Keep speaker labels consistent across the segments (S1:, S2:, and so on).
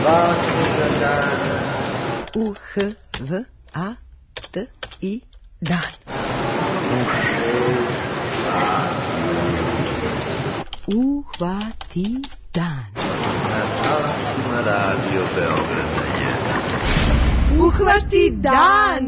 S1: Svakoga dana.
S2: U-H-V-A-T-I dan.
S1: U 6 sati.
S2: Uhvati dan.
S1: Na talasima Radio Beograda 1.
S2: Uhvati dan.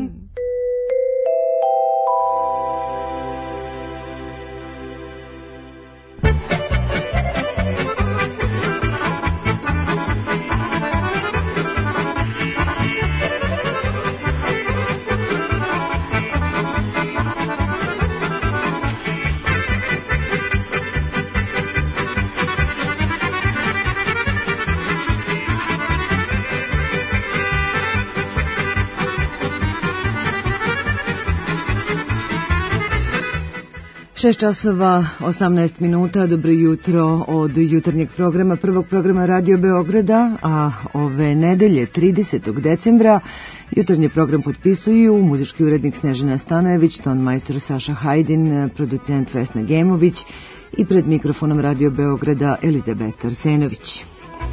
S2: Šest časova, 18 minuta, dobro jutro od jutarnjeg programa, prvog programa Radio Beograda, a ove nedelje, 30. decembra, jutarnji program potpisuju muzički urednik Snežana Stanojević, tonmajstor Saša Hajdin, producent Vesna Gemović i pred mikrofonom Radio Beograda Elizabeta Arsenović.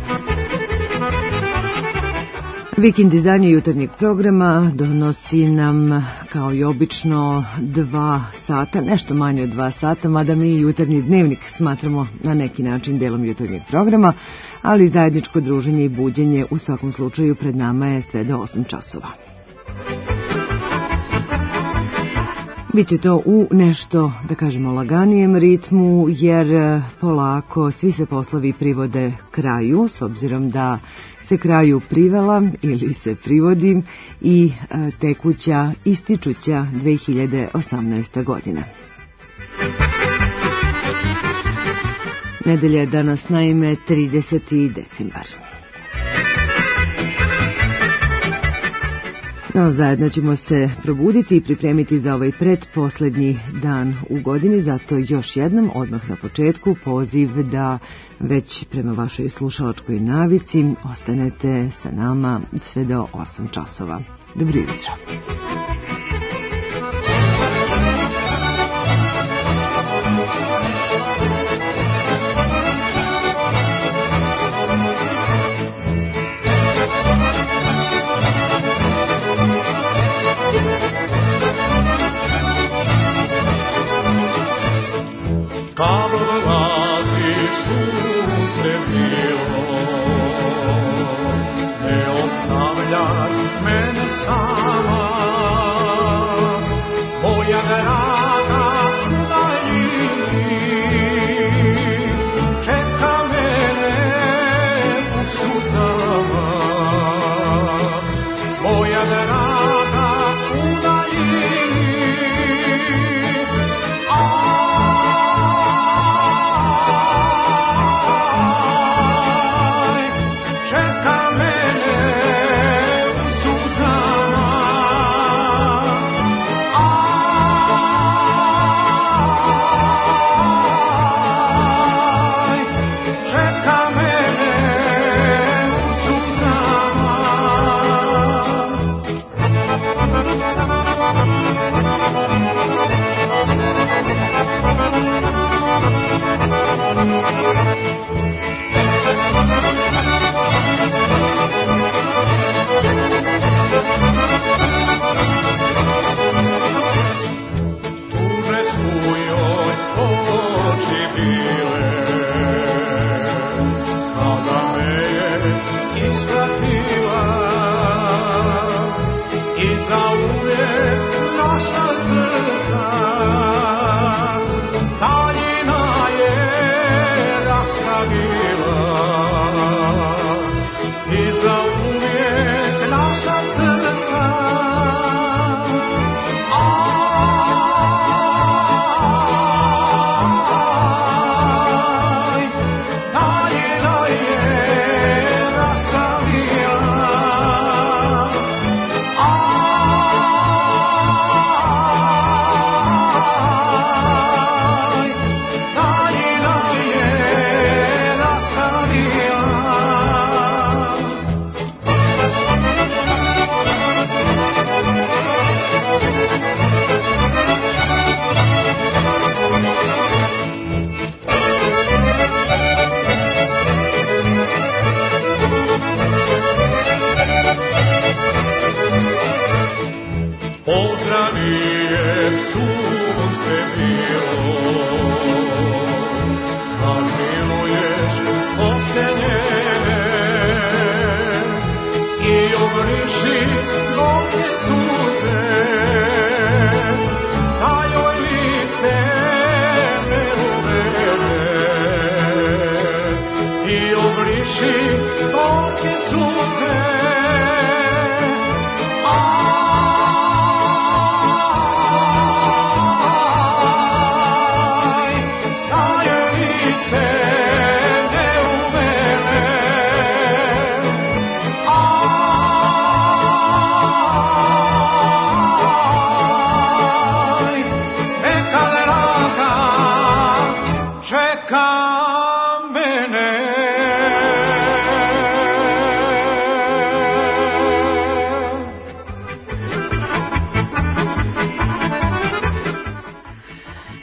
S2: Vikend izdanje jutarnjeg programa donosi nam, kao i obično, 2 sata, nešto manje od 2 sata, mada mi jutarnji dnevnik smatramo na neki način delom jutarnjeg programa, ali zajedničko druženje i buđenje u svakom slučaju pred nama je sve do 8 časova. Biće to u nešto, da kažemo, laganijem ritmu, jer polako svi se poslovi privode kraju, s obzirom da se kraju privela ili se privodi i tekuća, ističuća 2018. godina. Nedelja je danas naime 30. decembar. No, zajedno ćemo se probuditi i pripremiti za ovaj predposlednji dan u godini, zato još jednom, odmah na početku, poziv da već prema vašoj slušalačkoj navici ostanete sa nama sve do 8 časova. Dobro jutro.
S3: Čeka mene u suzama.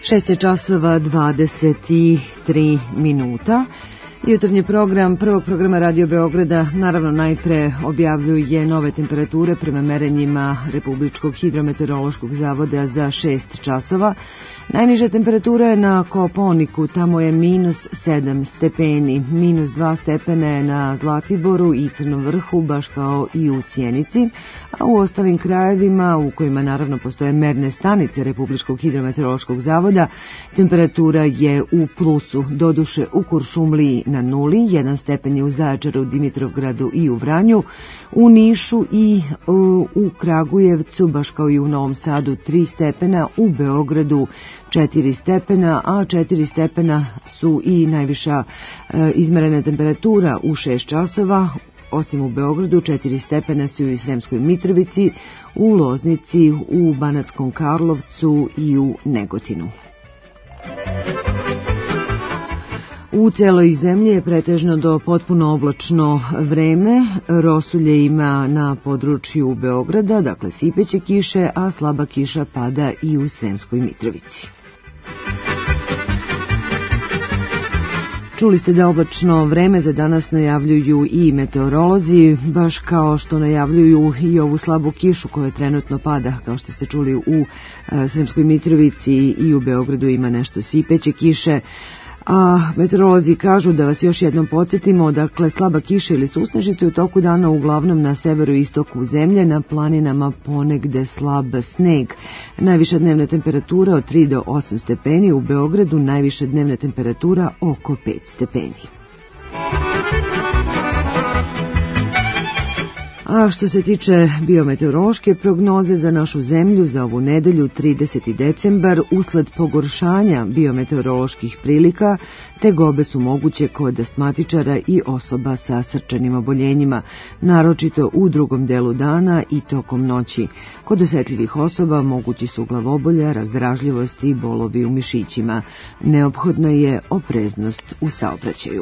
S2: 6 časova 23 minuta. Jutarnji program prvog programa Radio Beograda naravno najpre objavljuje nove temperature prema merenjima Republičkog hidrometeorološkog zavoda za 6 časova. Najniža temperatura je na Kopaoniku, tamo je -7 stepeni, -2 stepena je na Zlatiboru i Crnom Vrhu, baš kao i u Sjenici, a u ostalim krajevima, u kojima naravno postoje merne stanice Republičkog hidrometeorološkog zavoda, temperatura je u plusu, doduše u Kuršumliji na 0, 1 stepen je u Zaječaru, Dimitrovgradu i u Vranju, u Nišu i u Kragujevcu, baš kao i u Novom Sadu 3 stepena, u Beogradu 4 stepena, a 4 stepena su i najviša izmerena temperatura u 6 časova, osim u Beogradu 4 stepena su i u Sremskoj Mitrovici, u Loznici, u Banatskom Karlovcu i u Negotinu. U celoj zemlji je pretežno do potpuno oblačno vreme, rosulje ima na području Beograda, dakle sipeće kiše, a slaba kiša pada i u Sremskoj Mitrovici. Čuli ste da oblačno vreme za danas najavljuju i meteorolozi, baš kao što najavljuju i ovu slabu kišu koja trenutno pada, kao što ste čuli u Sremskoj Mitrovici i u Beogradu ima nešto sipeće kiše. A meteorolozi kažu, da vas još jednom podsjetimo, dakle slaba kiša ili susnežice u toku dana uglavnom na severu i istoku zemlje, na planinama ponegde slab sneg. Najviša dnevna temperatura od 3 do 8 stepeni, u Beogradu najviša dnevna temperatura oko 5 stepeni. A što se tiče biometeorološke prognoze za našu zemlju za ovu nedelju 30. decembar, usled pogoršanja biometeoroloških prilika, tegobe su moguće kod astmatičara i osoba sa srčanim oboljenjima, naročito u drugom delu dana i tokom noći. Kod osetljivih osoba mogući su glavobolja, razdražljivost i bolovi u mišićima. Neophodna je opreznost u saobraćaju.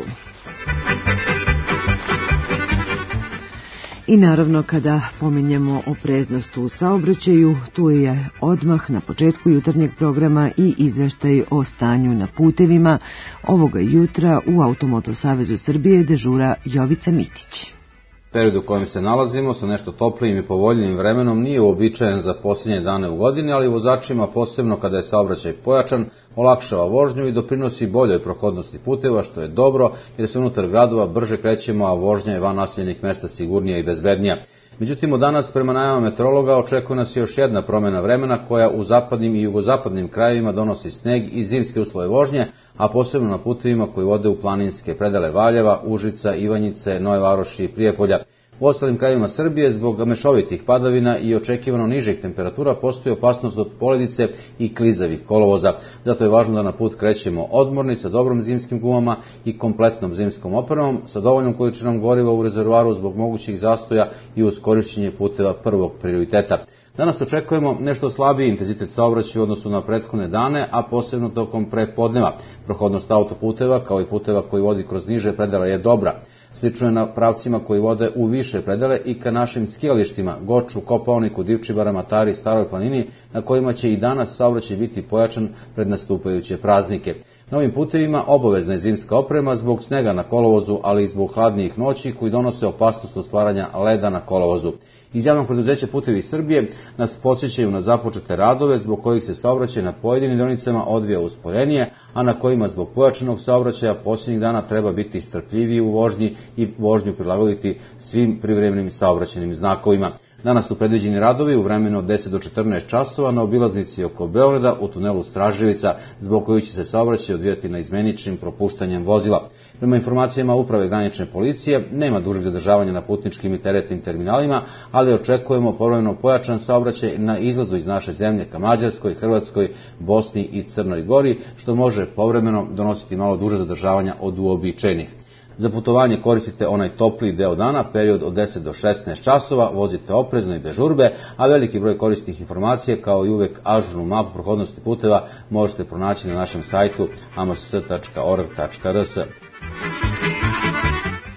S2: I naravno, kada pominjemo opreznost u saobraćaju, tu je odmah na početku jutarnjeg programa i izveštaj o stanju na putevima. Ovoga jutra u Automoto Savezu Srbije dežura Jovica Mitić.
S3: Period u kojem se nalazimo sa nešto toplijim i povoljnijim vremenom nije uobičajen za posljednje dane u godini, ali vozačima, posebno kada je saobraćaj pojačan, olakšava vožnju i doprinosi boljoj prohodnosti puteva, što je dobro jer se unutar gradova brže krećemo, a vožnja je van naseljenih mesta sigurnija i bezbednija. Međutim, od danas, prema najavama meteorologa, očekuje nas još jedna promjena vremena koja u zapadnim i jugozapadnim krajevima donosi sneg i zimske uslove vožnje, a posebno na putevima koji vode u planinske predele Valjeva, Užica, Ivanjice, Nove Varoši i Prijepolja. U ostalim krajevima Srbije, zbog mešovitih padavina i očekivano nižih temperatura, postoji opasnost od poledice i klizavih kolovoza. Zato je važno da na put krećemo odmorni, sa dobrom zimskim gumama i kompletnom zimskom opremom, sa dovoljnom količinom goriva u rezervoaru zbog mogućih zastoja i uz korišćenje puteva prvog prioriteta. Danas očekujemo nešto slabiji intenzitet saobraćaja u odnosu na prethodne dane, a posebno tokom prepodneva. Prohodnost autoputeva, kao i puteva koji vodi kroz niže predele, je dobra. Slično je na pravcima koji vode u više predele i ka našim skijalištima, Goču, Kopaoniku, Divčibarama, Tari, Staroj planini, na kojima će i danas saobraćaj biti pojačan pred nastupajuće praznike. Na ovim putevima obavezna je zimska oprema zbog snega na kolovozu, ali i zbog hladnijih noći koji donose opasnost od stvaranja leda na kolovozu. Iz javnog preduzeća Putevi Srbije nas podsjećaju na započete radove zbog kojih se saobraćaj na pojedinim dionicama odvija usporenije, a na kojima zbog pojačanog saobraćaja posljednjih dana treba biti strpljiviji u vožnji i vožnju prilagoditi svim privremenim saobraćajnim znakovima. Danas su predviđeni radovi u vremenu od 10 do 14 časova na obilaznici oko Beograda u tunelu Straževica, zbog kojih će se saobraćaj odvijati na izmeničnim propuštanjem vozila. Prema informacijama Uprave granične policije, nema dužeg zadržavanja na putničkim i teretnim terminalima, ali očekujemo povremeno pojačan saobraćaj na izlazu iz naše zemlje ka Mađarskoj, Hrvatskoj, Bosni i Crnoj Gori, što može povremeno donositi malo duže zadržavanja od uobičajenih. Za putovanje koristite onaj topliji deo dana, period od 10 do 16 časova, vozite oprezno i bez žurbe, a veliki broj korisnih informacija, kao i uvek ažurnu mapu prohodnosti puteva, možete pronaći na našem sajtu ams.org.rs.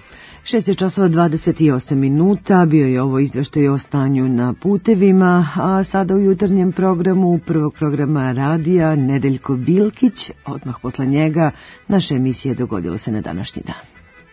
S2: 6:28 bio je ovo izveštaj o stanju na putevima, a sada u jutarnjem programu prvog programa radija Nedeljko Bilkić, odmah posle njega naše emisije Dogodilo se na današnji dan.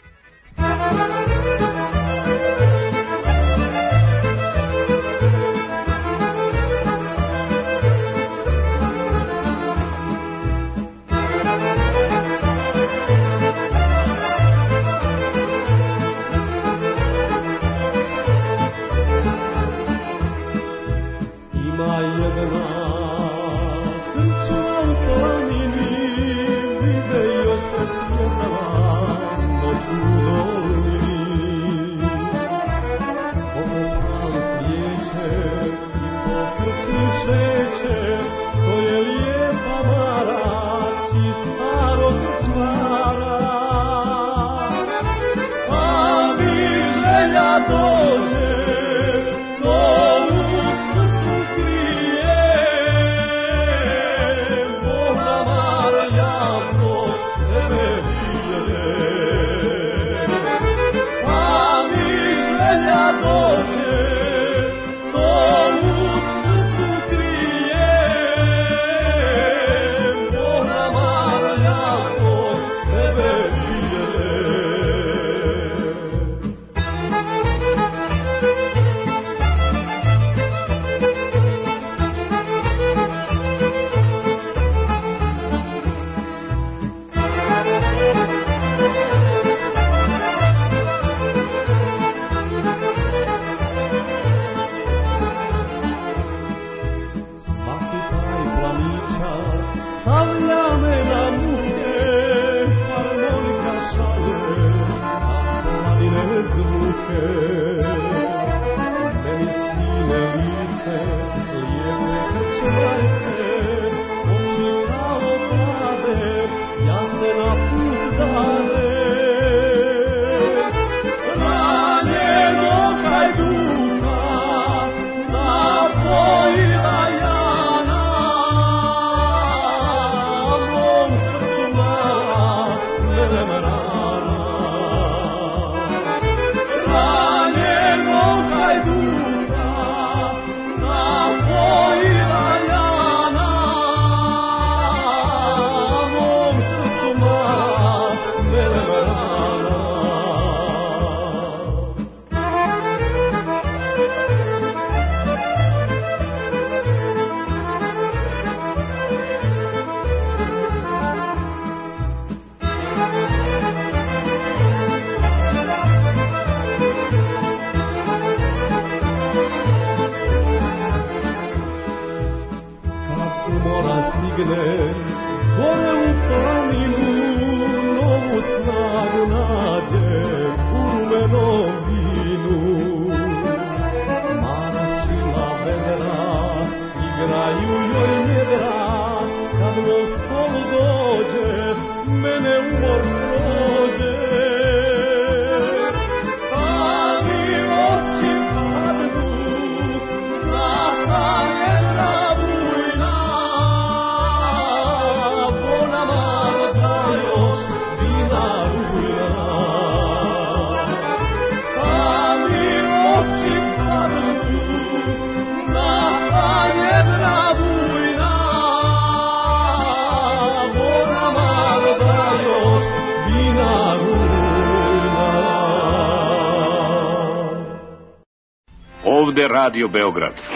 S4: Ovde Radio Beograd.
S5: 3, 2, 1,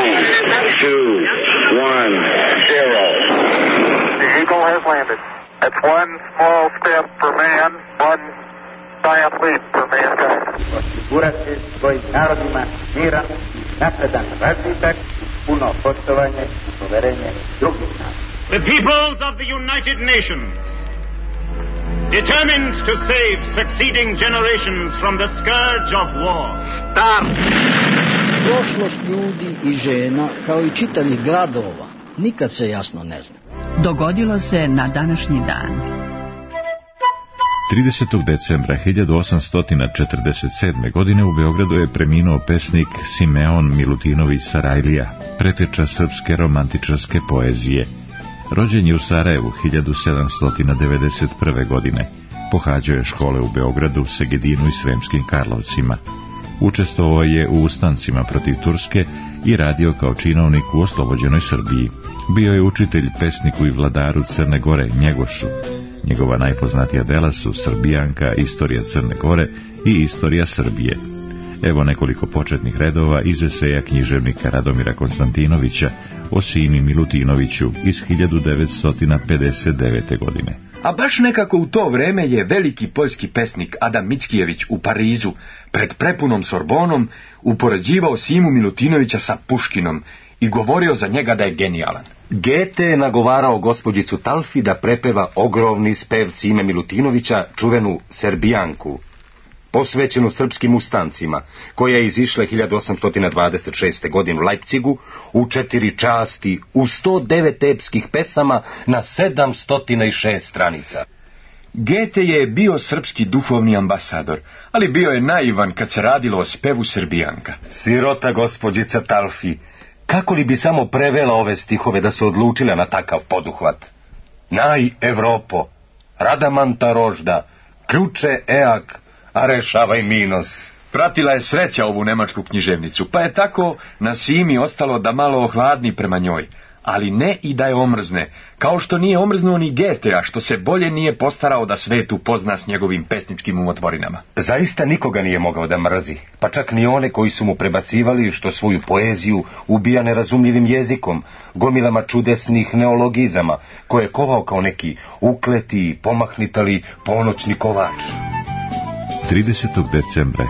S5: 0. The Eagle has landed. That's one small step for man, one giant leap for mankind.
S6: Osigurati svojim narodima miran, napredan razvitak, puno poštovanje i poverenje drugih naroda.
S4: The peoples of the United Nations, determined to save succeeding generations from the scourge of war. Start!
S7: Prošlost ljudi i žena, kao i čitavih gradova, nikad se jasno ne zna.
S8: Dogodilo se na današnji dan.
S9: 30. decembra 1847. godine u Beogradu je preminuo pesnik Simeon Milutinović Sarajlija, preteča srpske romantičarske poezije. Rođen je u Sarajevu 1791. godine. Pohađao je škole u Beogradu, Segedinu i Sremskim Karlovcima. Učestvovao je u ustancima protiv Turske i radio kao činovnik u oslobođenoj Srbiji. Bio je učitelj pesniku i vladaru Crne Gore Njegošu. Njegova najpoznatija dela su Srbijanka, Istorija Crne Gore i Istorija Srbije. Evo nekoliko početnih redova iz eseja književnika Radomira Konstantinovića o Simi Milutinoviću iz 1959. godine.
S10: A baš nekako u to vreme je veliki poljski pesnik Adam Mickijević u Parizu pred prepunom Sorbonom upoređivao Simu Milutinovića sa Puškinom i govorio za njega da je genijalan.
S11: Gete je nagovarao gospođicu Talfi da prepeva ogromni spev Sime Milutinovića, čuvenu Serbijanku, posvećenu srpskim ustancima, koja je izišla 1826. godine u Leipzigu u 4 časti, u 109 epskih pesama na 706 stranica.
S10: Gete je bio srpski duhovni ambasador, ali bio je naivan kad se radilo o spevu Srbijanka.
S11: Sirota gospođica Talfi, kako li bi samo prevela ove stihove da se odlučila na takav poduhvat? Naj Evropo, Radamanta rožda, ključe eak, a rešavaj minos.
S10: Pratila je sreća ovu nemačku književnicu, pa je tako na Simi ostalo da malo ohladni prema njoj, ali ne i da je omrzne, kao što nije omrznuo ni Getea, što se bolje nije postarao da svet upozna s njegovim pesničkim umotvorinama.
S11: Zaista nikoga nije mogao da mrzi, pa čak ni one koji su mu prebacivali što svoju poeziju ubija nerazumljivim jezikom, gomilama čudesnih neologizama, koje je kovao kao neki ukleti, pomahnitali ponoćni kovač.
S9: 30. decembra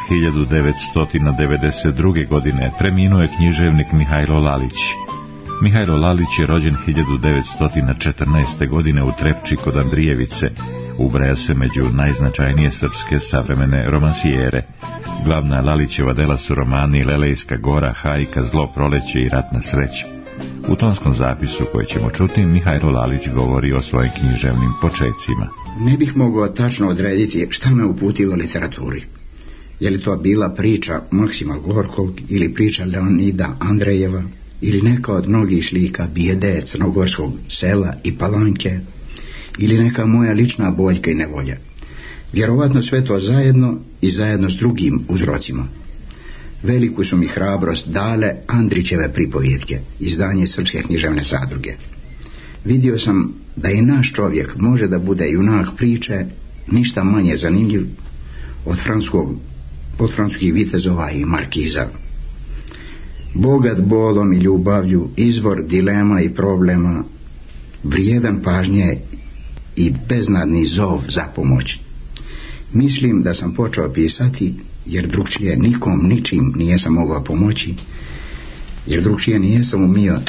S9: 1992. godine preminuo je književnik Mihajlo Lalić. Mihajlo Lalić je rođen 1914. godine u Trepči kod Andrijevice. Ubraja se među najznačajnije srpske savremene romansijere. Glavna Lalićeva dela su romani Lelejska gora, Hajka, Zlo proleće i Ratna sreća. U tonskom zapisu koji ćemo čuti, Mihajlo Lalić govori o svojim književnim počecima.
S12: Ne bih mogao tačno odrediti šta me uputilo literaturi. Je li to bila priča Maksima Gorkog ili priča Leonida Andrejeva ili neka od mnogih slika bijede crnogorskog sela i Palanke ili neka moja lična boljka i nevolja. Vjerovatno sve to zajedno i zajedno s drugim uzrocima. Veliku su mi hrabrost dale Andrićeve pripovjetke, izdanje Srpske književne zadruge. Vidio sam da i naš čovjek može da bude junak priče, ništa manje zanimljiv od francuskih vitezova i markiza. Bogat bolom i ljubavlju, izvor dilema i problema, vrijedan pažnje i beznadni zov za pomoć. Mislim da sam počeo pisati jer drugčije nikom ničim nijesam mogao pomoći, jer drugčije nijesam umio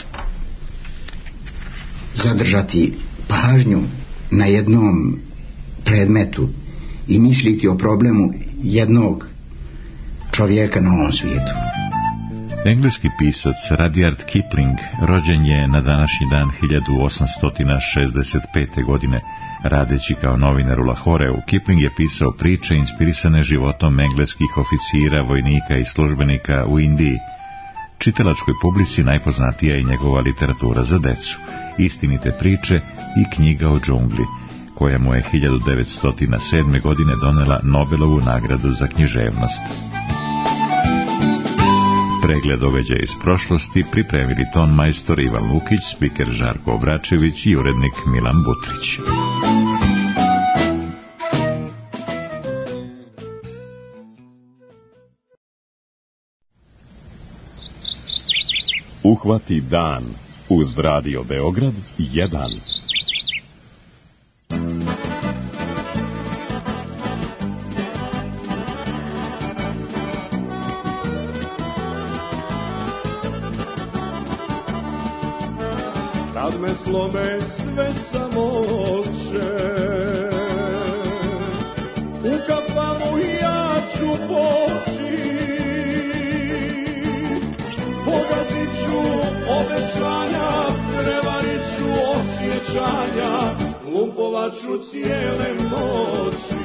S12: zadržati pažnju na jednom predmetu i misliti o problemu jednog čovjeka na ovom svijetu.
S9: Engleski pisac Rudyard Kipling rođen je na današnji dan 1865. godine. Radeći kao novinar u Lahoreu, Kipling je pisao priče inspirisane životom engleskih oficira, vojnika i službenika u Indiji. Čitalačkoj publici najpoznatija je njegova literatura za decu, Istinite priče i Knjiga o džungli, koja mu je 1907. godine donela Nobelovu nagradu za književnost. Pregled događaja iz prošlosti pripremili ton majstor Ivan Lukić, spiker Žarko Obračević i urednik Milan Butrić.
S13: Uhvati dan uz Radio Beograd 1.
S14: Kad me slome sve samoće, u kafanu ja ću poći, pogazit ću obećanja, prevarit ću osjećanja, lumpovat ću cijele noći.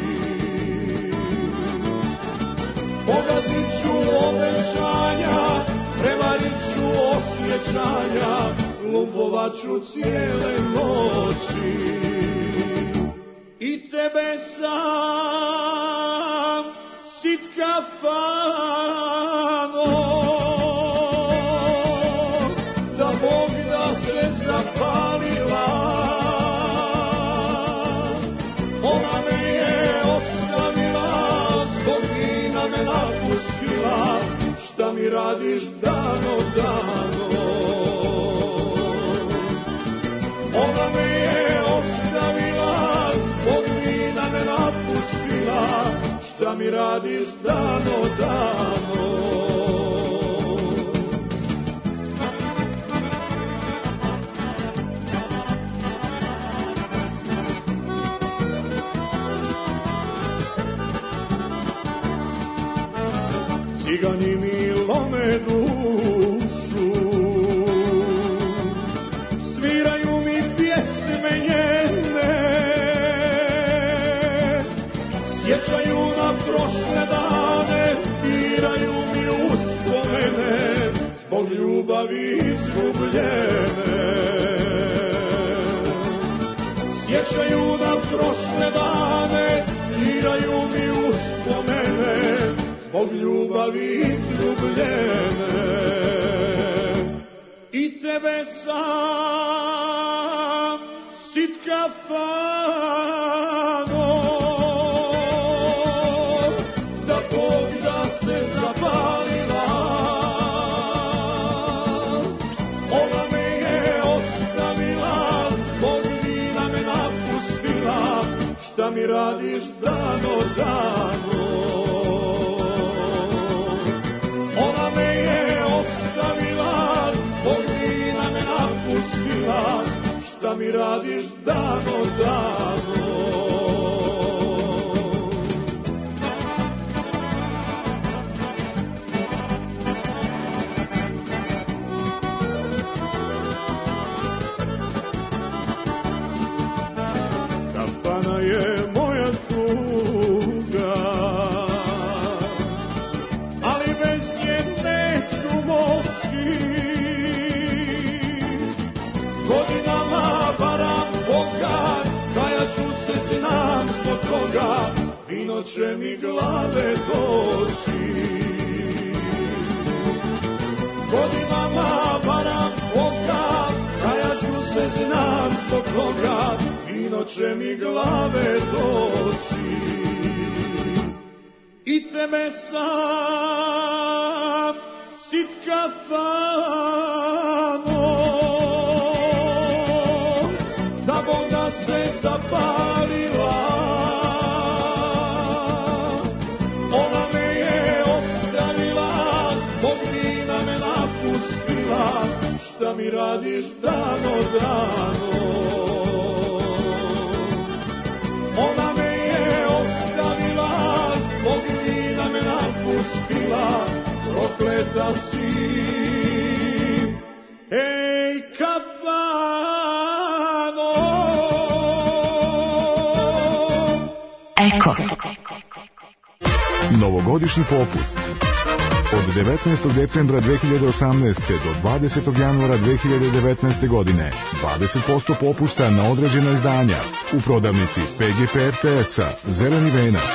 S14: Pogazit ću obećanja, prevarit ću osjećanja, lumpovat ću cijele noći. I te tebe sam sit kafano, da Bog da se zapalila, ona me je ostavila, zbog vina me napustila, šta mi radiš dano, dano. Ona me je ostavila, zbog vina me napustila, šta mi radiš dano, dano. Cigani mi lome dušu, sviraju mi pjesme njene, sjećaju na prošle dane, diraju mi uspomene, zbog ljubavi izgubljene. Sjećaju na prošle dane, diraju mi uspomene, zbog ljubavi izgubljene. I tebe sam sit kafano, da Bog da se zapalila, ona me je ostavila, zbog vina me napustila, šta mi radiš dano, dano. Ona me je ostavila, zbog vina me napustila, šta mi radiš dano, dano. Kafana je moja tuga, ali bez nje neću moći. Godinama varam Boga, kajat ću se, znam zbog toga, vino će mi glave doći. Godinama varam Boga, kajat ću se, znam zbog toga, vino će mi glave doći. I tebe sam sit kafano, da Bog da se zapalila, ona me je ostavila, zbog vina me napustila, šta mi radiš dano, dano. Ona me je ostavila, zbog vina me napustila, prokleta si. Ej, kafano!
S15: Eko.
S16: Novogodišnji popust. Od 19. decembra 2018. do 20. januara 2019. godine 20% popusta na određena izdanja u prodavnici PGP RTS-a Zeleni venac.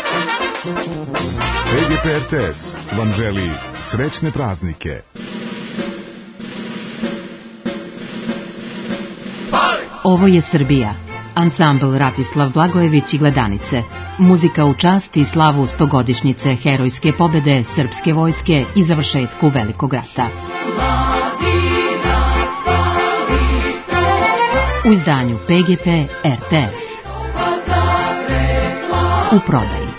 S16: PGP RTS vam želi srećne praznike.
S15: Ovo je Srbija. Ansambl Ratislav Blagojević i Gledanice. Muzika u čast i slavu 100-godišnjice herojske pobede srpske vojske i završetku Velikog rata. U izdanju PGP RTS. U prodaji.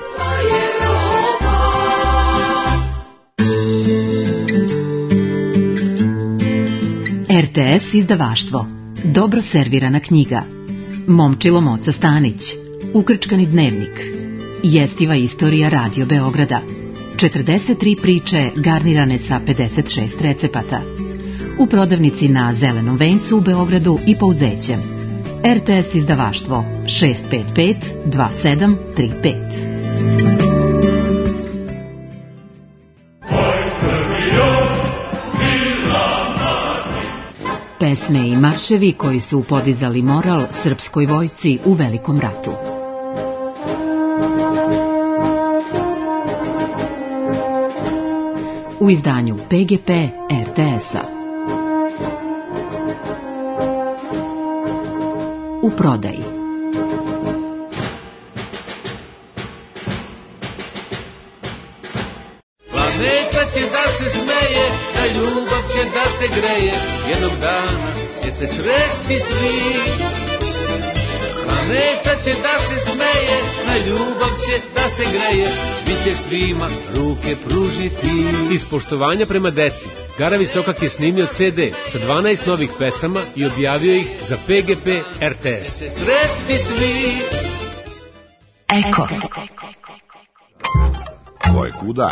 S15: RTS izdavaštvo. Dobro servirana knjiga. Momčilo Moca Stanić. Ukrčkani dnevnik. Jestiva istorija Radio Beograda. 43 priče garnirane sa 56 recepata. U prodavnici na Zelenom vencu u Beogradu i Pouzećem. RTS izdavaštvo 655 2735. Pesme i marševi koji su podizali moral srpskoj vojsci u Velikom ratu. u izdanju PGP RTS-a. U prodaji.
S17: Planeta će da se smeje, a ljubav će da se greje, jednog dana će se sresti svi. Planeta će da se smeje, a ljubav će da se greje, svi će svima ruke pružiti. Iz poštovanja prema deci, Gara Visokak je snimio CD sa 12 novih pesama i objavio ih za PGP RTS. Sresti svi.
S15: Eko.
S16: Ko je kuda?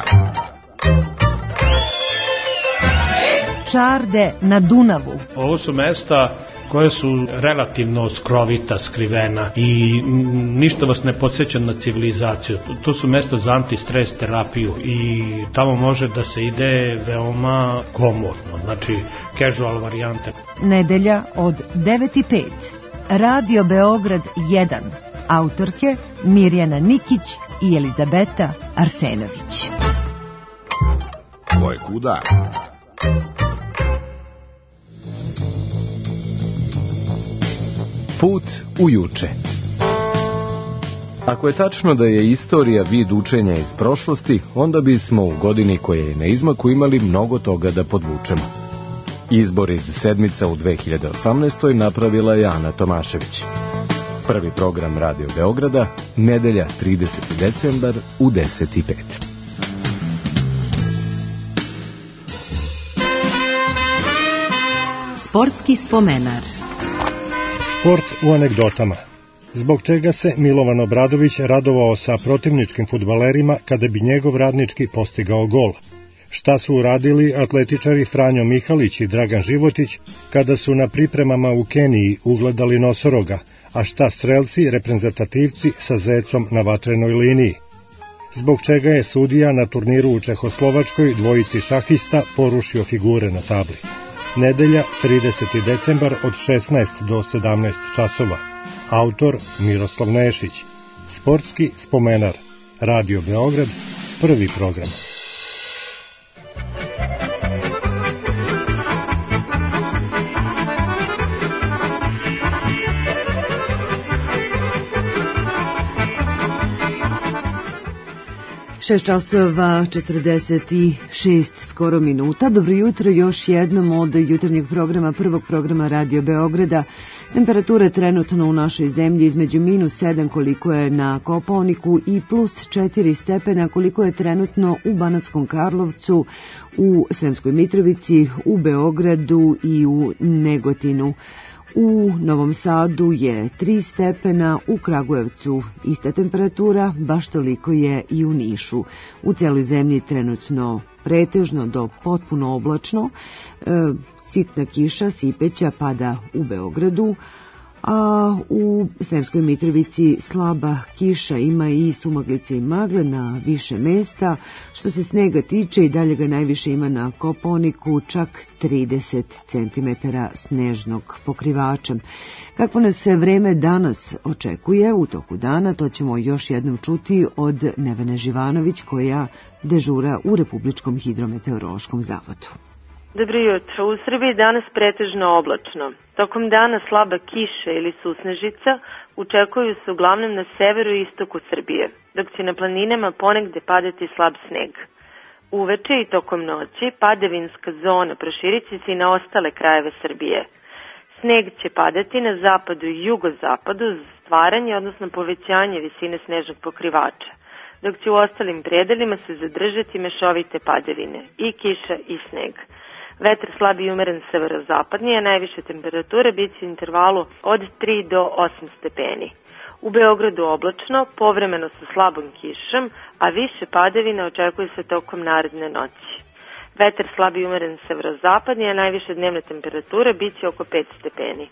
S2: Čarde na Dunavu.
S18: Ovo su mesta koje su relativno skrovita, skrivena i ništa vas ne podsjeća na civilizaciju. To su mesta za antistres terapiju i tamo može da se ide veoma komodno, znači casual varijante.
S2: Nedelja od 9:05. Radio Beograd 1. Autorke Mirjana Nikić i Elizabeta Arsenović.
S16: Ko je kuda?
S19: Put u juče. Ako je tačno da je istorija vid učenja iz prošlosti, onda bismo u godini koje je na izmaku imali mnogo toga da podvučemo. Izbor iz sedmica u 2018. napravila je Ana Tomašević. Prvi program Radio Beograda, nedelja 30. decembar u 10:05.
S15: Sportski spomenar.
S20: Sport u anegdotama. Zbog čega se Milovan Obradović radovao sa protivničkim fudbalerima kada bi njegov radnički postigao gol? Šta su uradili atletičari Franjo Mihalić i Dragan Životić kada su na pripremama u Keniji ugledali nosoroga, a šta strelci reprezentativci sa zecom na vatrenoj liniji? Zbog čega je sudija na turniru u Čehoslovačkoj dvojici šahista porušio figure na tabli? Nedelja 30. decembar od 16 do 17 časova. Autor Miroslav Nešić. Sportski spomenar. Radio Beograd, prvi program.
S2: Šest časova 46 skoro minuta. Dobro jutro još jednom od jutarnjeg programa, prvog programa Radio Beograda. Temperatura je trenutno u našoj zemlji između -7 koliko je na Kopaoniku i +4 stepena koliko je trenutno u Banatskom Karlovcu, u Sremskoj Mitrovici, u Beogradu i u Negotinu. U Novom Sadu je 3 stepena, u Kragujevcu ista temperatura, baš toliko je i u Nišu. U cijeloj zemlji trenutno pretežno do potpuno oblačno, sitna kiša, sipeća pada u Beogradu, a u Sremskoj Mitrovici slaba kiša, ima i sumaglice i magle na više mesta. Što se snega tiče, i dalje ga najviše ima na Kopaoniku, čak 30 cm snežnog pokrivača. Kako nas se vreme danas očekuje u toku dana, to ćemo još jednom čuti od Nevene Živanović, koja dežura u Republičkom hidrometeorološkom zavodu.
S21: Dobro jutro. U Srbiji danas pretežno oblačno. Tokom dana slaba kiša ili susnežica očekuju se uglavnom na severu i istoku Srbije, dok će na planinama ponegde padati slab sneg. Uveče i tokom noći padavinska zona proširit će se i na ostale krajeve Srbije. Sneg će padati na zapadu i jugozapadu za stvaranje, odnosno povećanje visine snežnog pokrivača, dok će u ostalim predelima se zadržati mešovite padavine, i kiša i sneg. Vetar slab i umeren severozapadni, a najviše temperature bit će u intervalu od 3 do 8 stepeni. U Beogradu oblačno, povremeno sa slabom kišom, a više padavina očekuje se tokom naredne noći. Vetar slab i umeren severozapadni, a najviše dnevne temperature bit će oko 5 stepeni.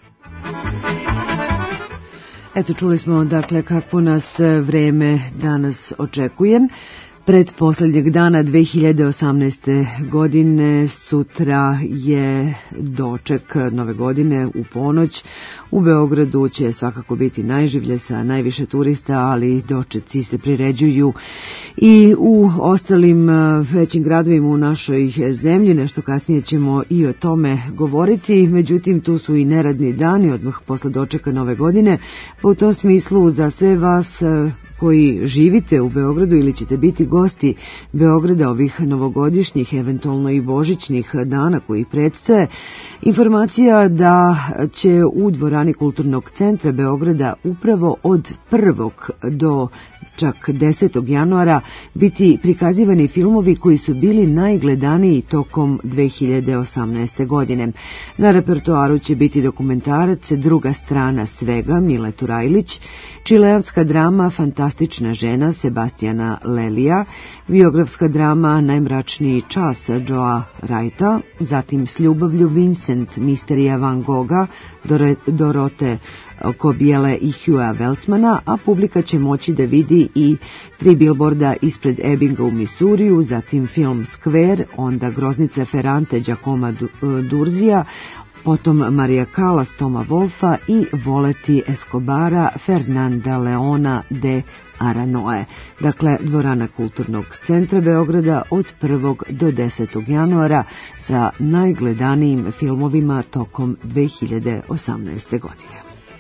S2: Eto, čuli smo dakle kako nas vreme danas očekuje. Pretposlednjeg dana 2018. godine, sutra je doček Nove godine u ponoć. U Beogradu će svakako biti najživlje sa najviše turista, ali dočeci se priređuju i u ostalim većim gradovima u našoj zemlji. Nešto kasnije ćemo i o tome govoriti, međutim tu su i neradni dani odmah posle dočeka Nove godine, pa u tom smislu za sve vas koji živite u Beogradu ili ćete biti gosti Beograda ovih novogodišnjih, eventualno i božićnih dana koji predstoje, informacija da će u dvorani Kulturnog centra Beograda upravo od 1. do čak 10. januara biti prikazivani filmovi koji su bili najgledaniji tokom 2018. godine. Na repertoaru će biti dokumentarac Druga strana svega Mile Turajlić, čileanska drama Fantastična žena Sebastijana Lelija, biografska drama Najmračniji čas Joa Wrighta, zatim S ljubavlju Vincent, Misterija Van Gogha, Dorote Kobijele i Hughea Weltsmana, a publika će moći da vidi i 3 bilborda ispred Ebbinga u Misuriju, zatim film Skver, onda Groznice Ferrante Giacoma Durzija, potom Marija Kalas Toma Wolfa i Voleti Escobara Fernanda Leona de Aranoe. Dakle, dvorana Kulturnog centra Beograda od 1. do 10. januara sa najgledanijim filmovima tokom 2018. godine.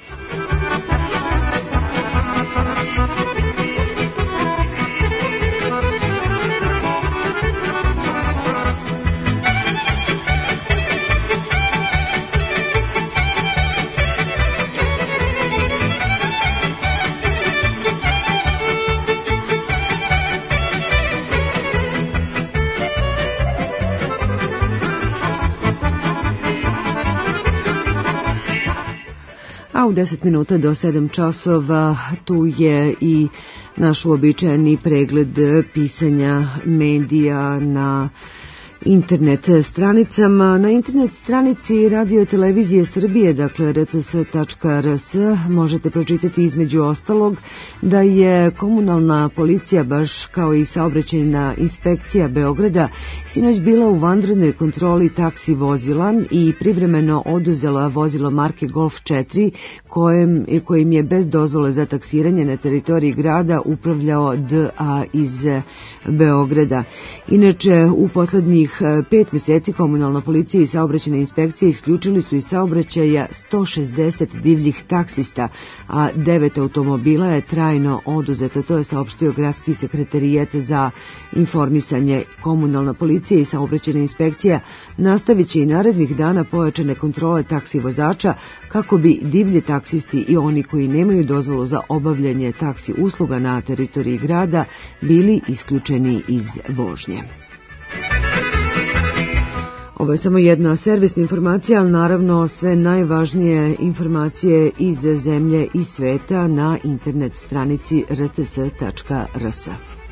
S2: A u 10 minuta do 7 časova tu je i naš uobičajeni pregled pisanja medija na internet stranicama. Na internet stranici Radio Televizije Srbije, dakle rts.rs, možete pročitati između ostalog da je komunalna policija, baš kao i saobraćajna inspekcija Beograda, sinoć bila u vanrednoj kontroli taksi vozila i privremeno oduzela vozilo marke Golf 4 kojim je bez dozvole za taksiranje na teritoriji grada upravljao D.A. iz Beograda. Inače, u poslednjih 5 meseci komunalna policija i saobraćajna inspekcija isključili su iz saobraćaja 160 divljih taksista, a 9 automobila je trajno oduzeto. To je saopštio Gradski sekretarijat za informisanje. Komunalna policija i saobraćajna inspekcija nastavit će i narednih dana pojačane kontrole taksi vozača kako bi divlji taksisti i oni koji nemaju dozvolu za obavljanje taksi usluga na teritoriji grada bili isključeni iz vožnje. Ovo je samo jedna servisna informacija, ali naravno sve najvažnije informacije iz zemlje i sveta na internet stranici rts.rs.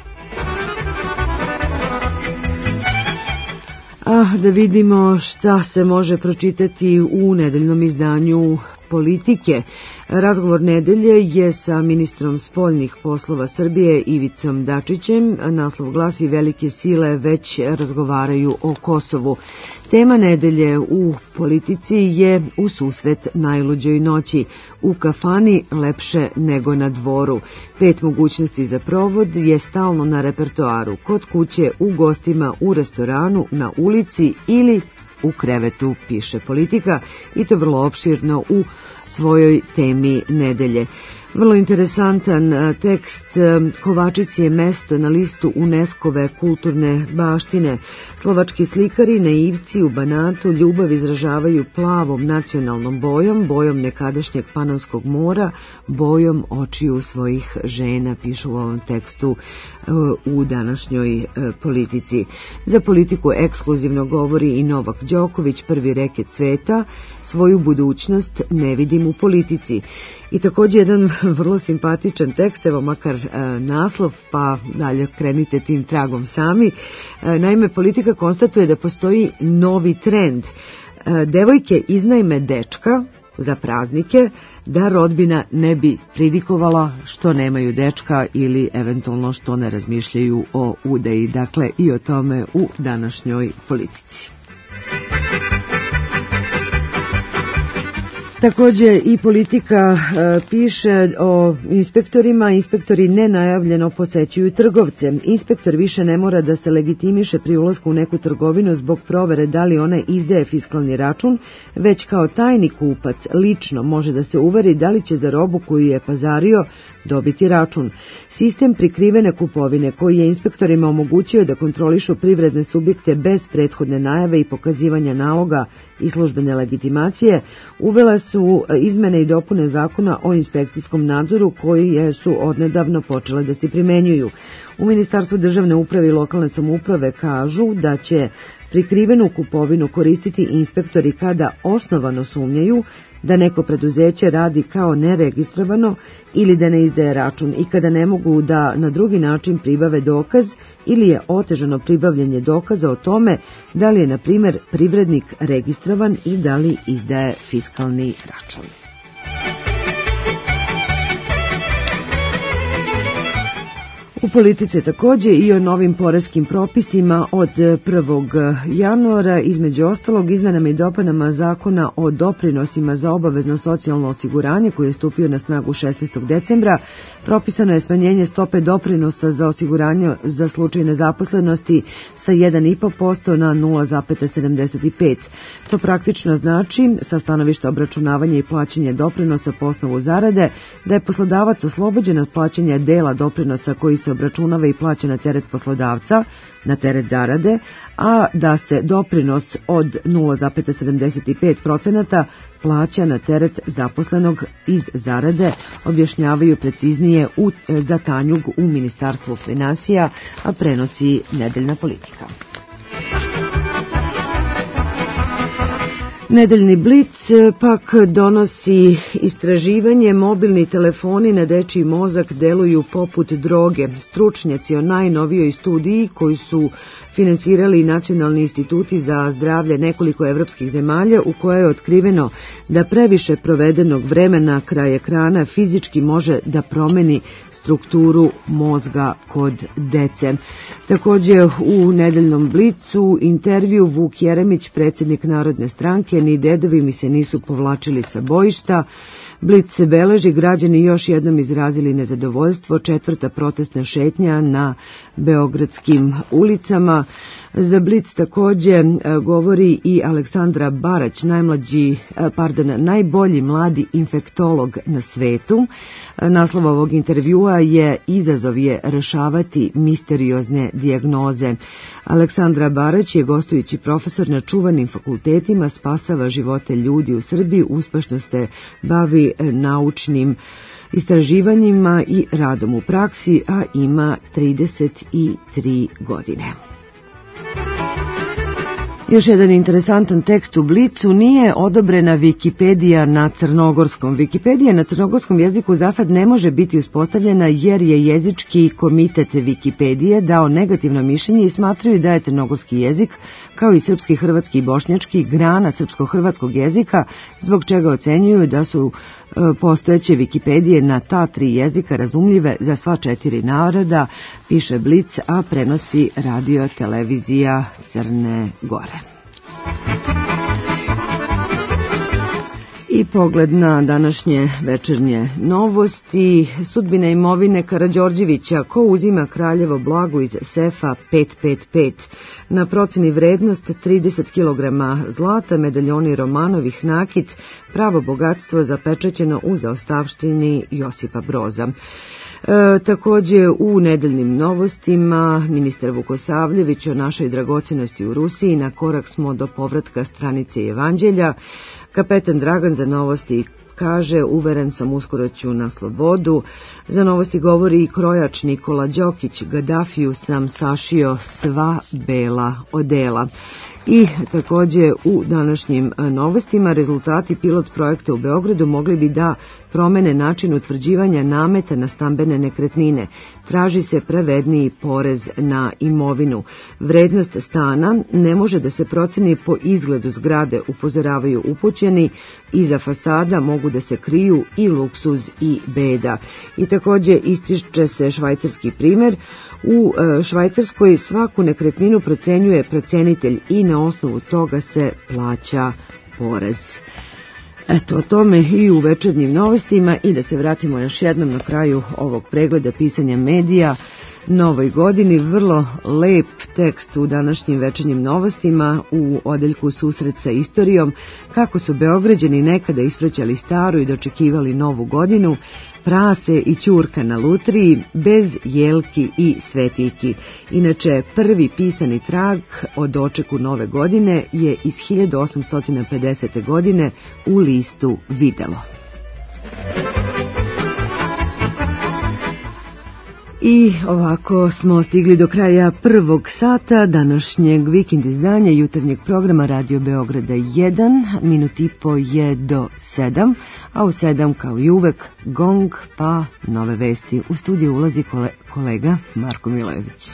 S2: Da vidimo šta se može pročitati u nedeljnom izdanju Politike. Razgovor nedelje je sa ministrom spoljnih poslova Srbije Ivicom Dačićem. Naslov glasi: velike sile već razgovaraju o Kosovu. Tema nedelje u Politici je U susret najluđoj noći. U kafani lepše nego na dvoru. 5 mogućnosti za provod je stalno na repertoaru. Kod kuće, u gostima, u restoranu, na ulici ili u krevetu, piše Politika, i to vrlo opširno u svojoj temi nedelje. Vrlo interesantan tekst. Kovačici je mesto na listu UNESCO-ve kulturne baštine. Slovački slikari, naivci u Banatu ljubav izražavaju plavom nacionalnom bojom, bojom nekadašnjeg Panonskog mora, bojom očiju svojih žena, pišu u ovom tekstu u današnjoj Politici. Za Politiku ekskluzivno govori i Novak Đoković, prvi reket sveta. Svoju budućnost ne vidim u politici. I također jedan vrlo simpatičan tekst, evo makar naslov, pa dalje krenite tim tragom sami. Naime, Politika konstatuje da postoji novi trend. Devojke iznajme dečka za praznike, da rodbina ne bi pridikovala što nemaju dečka ili eventualno što ne razmišljaju o udaji. Dakle, i o tome u današnjoj politici. Takođe i Politika piše o inspektorima. Inspektori nenajavljeno posećuju trgovce. Inspektor više ne mora da se legitimiše pri ulasku u neku trgovinu zbog provere da li ona izdaje fiskalni račun, već kao tajni kupac lično može da se uveri da li će za robu koju je pazario dobiti račun. Sistem prikrivene kupovine koji je inspektorima omogućio da kontrolišu privredne subjekte bez prethodne najave i pokazivanja naloga i službene legitimacije, uvela su izmene i dopune zakona o inspekcijskom nadzoru koji su odnedavno počele da se primenjuju. U Ministarstvu državne uprave i lokalne samouprave kažu da će prikrivenu kupovinu koristiti inspektori kada osnovano sumnjaju da neko preduzeće radi kao neregistrovano ili da ne izdaje račun i kada ne mogu da na drugi način pribave dokaz ili je otežano pribavljanje dokaza o tome da li je, na primjer, privrednik registrovan i da li izdaje fiskalni račun. U Politici takođe i o novim poreskim propisima od 1. januara, između ostalog izmenama i dopunama zakona o doprinosima za obavezno socijalno osiguranje koji je stupio na snagu 16. decembra, propisano je smanjenje stope doprinosa za osiguranje za slučaj nezaposlenosti sa 1,5% na 0,75%. To praktično znači, sa stanovišta obračunavanja i plaćanja doprinosa po osnovu zarade, da je poslodavac oslobođen od plaćanja dela doprinosa koji se obračunava i plaća na teret poslodavca, na teret zarade, a da se doprinos od 0,75% plaća na teret zaposlenog iz zarade, objašnjavaju preciznije za Tanjug u Ministarstvu finansija, a prenosi Nedeljna Politika. Nedeljni Blic pak donosi istraživanje. Mobilni telefoni na dečiji mozak deluju poput droge. Stručnjaci o najnovijoj studiji koju su finansirali nacionalni instituti za zdravlje nekoliko evropskih zemalja, u kojoj je otkriveno da previše provedenog vremena kraj ekrana fizički može da promeni strukturu mozga kod dece. Takođe u Nedeljnom Blicu intervju Vuk Jeremić, predsjednik Narodne stranke, ni dedovi mi se nisu povlačili sa bojišta. Blic se beleži, građani još jednom izrazili nezadovoljstvo, 4. protestna šetnja na beogradskim ulicama. Za Blic takođe govori i Aleksandra Barać, najbolji mladi infektolog na svetu. Naslov ovog intervjua je "Izazov je rešavati misteriozne dijagnoze". Aleksandra Barać je gostujući profesor na čuvanim fakultetima, spasava živote ljudi u Srbiji, uspešno se bavi naučnim istraživanjima i radom u praksi, a ima 33 godine. Još jedan interesantan tekst u Blicu: nije odobrena Wikipedija na crnogorskom. Wikipedija na crnogorskom jeziku za sad ne može biti uspostavljena jer je jezički komitet Wikipedije dao negativno mišljenje i smatraju da je crnogorski jezik, kao i srpski, hrvatski i bošnjački, grana srpsko-hrvatskog jezika, zbog čega ocenjuju da su postojeće Wikipedije na ta 3 jezika razumljive za sva 4 naroda, piše Blic, a prenosi radio televizija Crne Gore. I pogled na današnje večernje novosti. Sudbina imovine Karađorđevića. Ko uzima kraljevo blago iz sefa 555? Na proceni vrednost 30 kg zlata, medaljoni Romanovih nakit, pravo bogatstvo zapečaćeno u zaostavštini Josipa Broza. Takođe u Nedeljnim novostima ministar Vukosavljević o našoj dragocenosti u Rusiji. Na korak smo do povratka stranice Evanđelja. Kapetan Dragan za novosti kaže: uveren sam, uskoro ću na slobodu. Za novosti govori i krojač Nikola Đokić: Gadafiju sam sašio sva bela odela. I takođe u današnjim novostima rezultati pilot projekta u Beogradu mogli bi da promene način utvrđivanja nameta na stambene nekretnine. Traži se pravedniji porez na imovinu. Vrednost stana ne može da se proceni po izgledu zgrade, upozoravaju upućeni. Iza fasada mogu da se kriju i luksuz i beda. I takođe ističe se švajcarski primer. U Švajcarskoj svaku nekretninu procenjuje procenitelj i na osnovu toga se plaća porez. Eto, o tome i u večernjim novostima i da se vratimo još jednom na kraju ovog pregleda pisanja medija novoj godini. Vrlo lep tekst u današnjim večernjim novostima u odeljku Susret sa istorijom, kako su Beograđani nekada ispraćali staru i dočekivali novu godinu, prase i ćurka na lutriji, bez jelki i svetiljki. Inače, prvi pisani trag o dočeku nove godine je iz 1850. godine u listu Videlo. I ovako smo stigli do kraja prvog sata današnjeg vikend izdanja jutarnjeg programa Radio Beograda 1, minut i po je do 7, a u 7 kao i uvek gong pa nove vesti. U studiju ulazi kolega Marko Milević.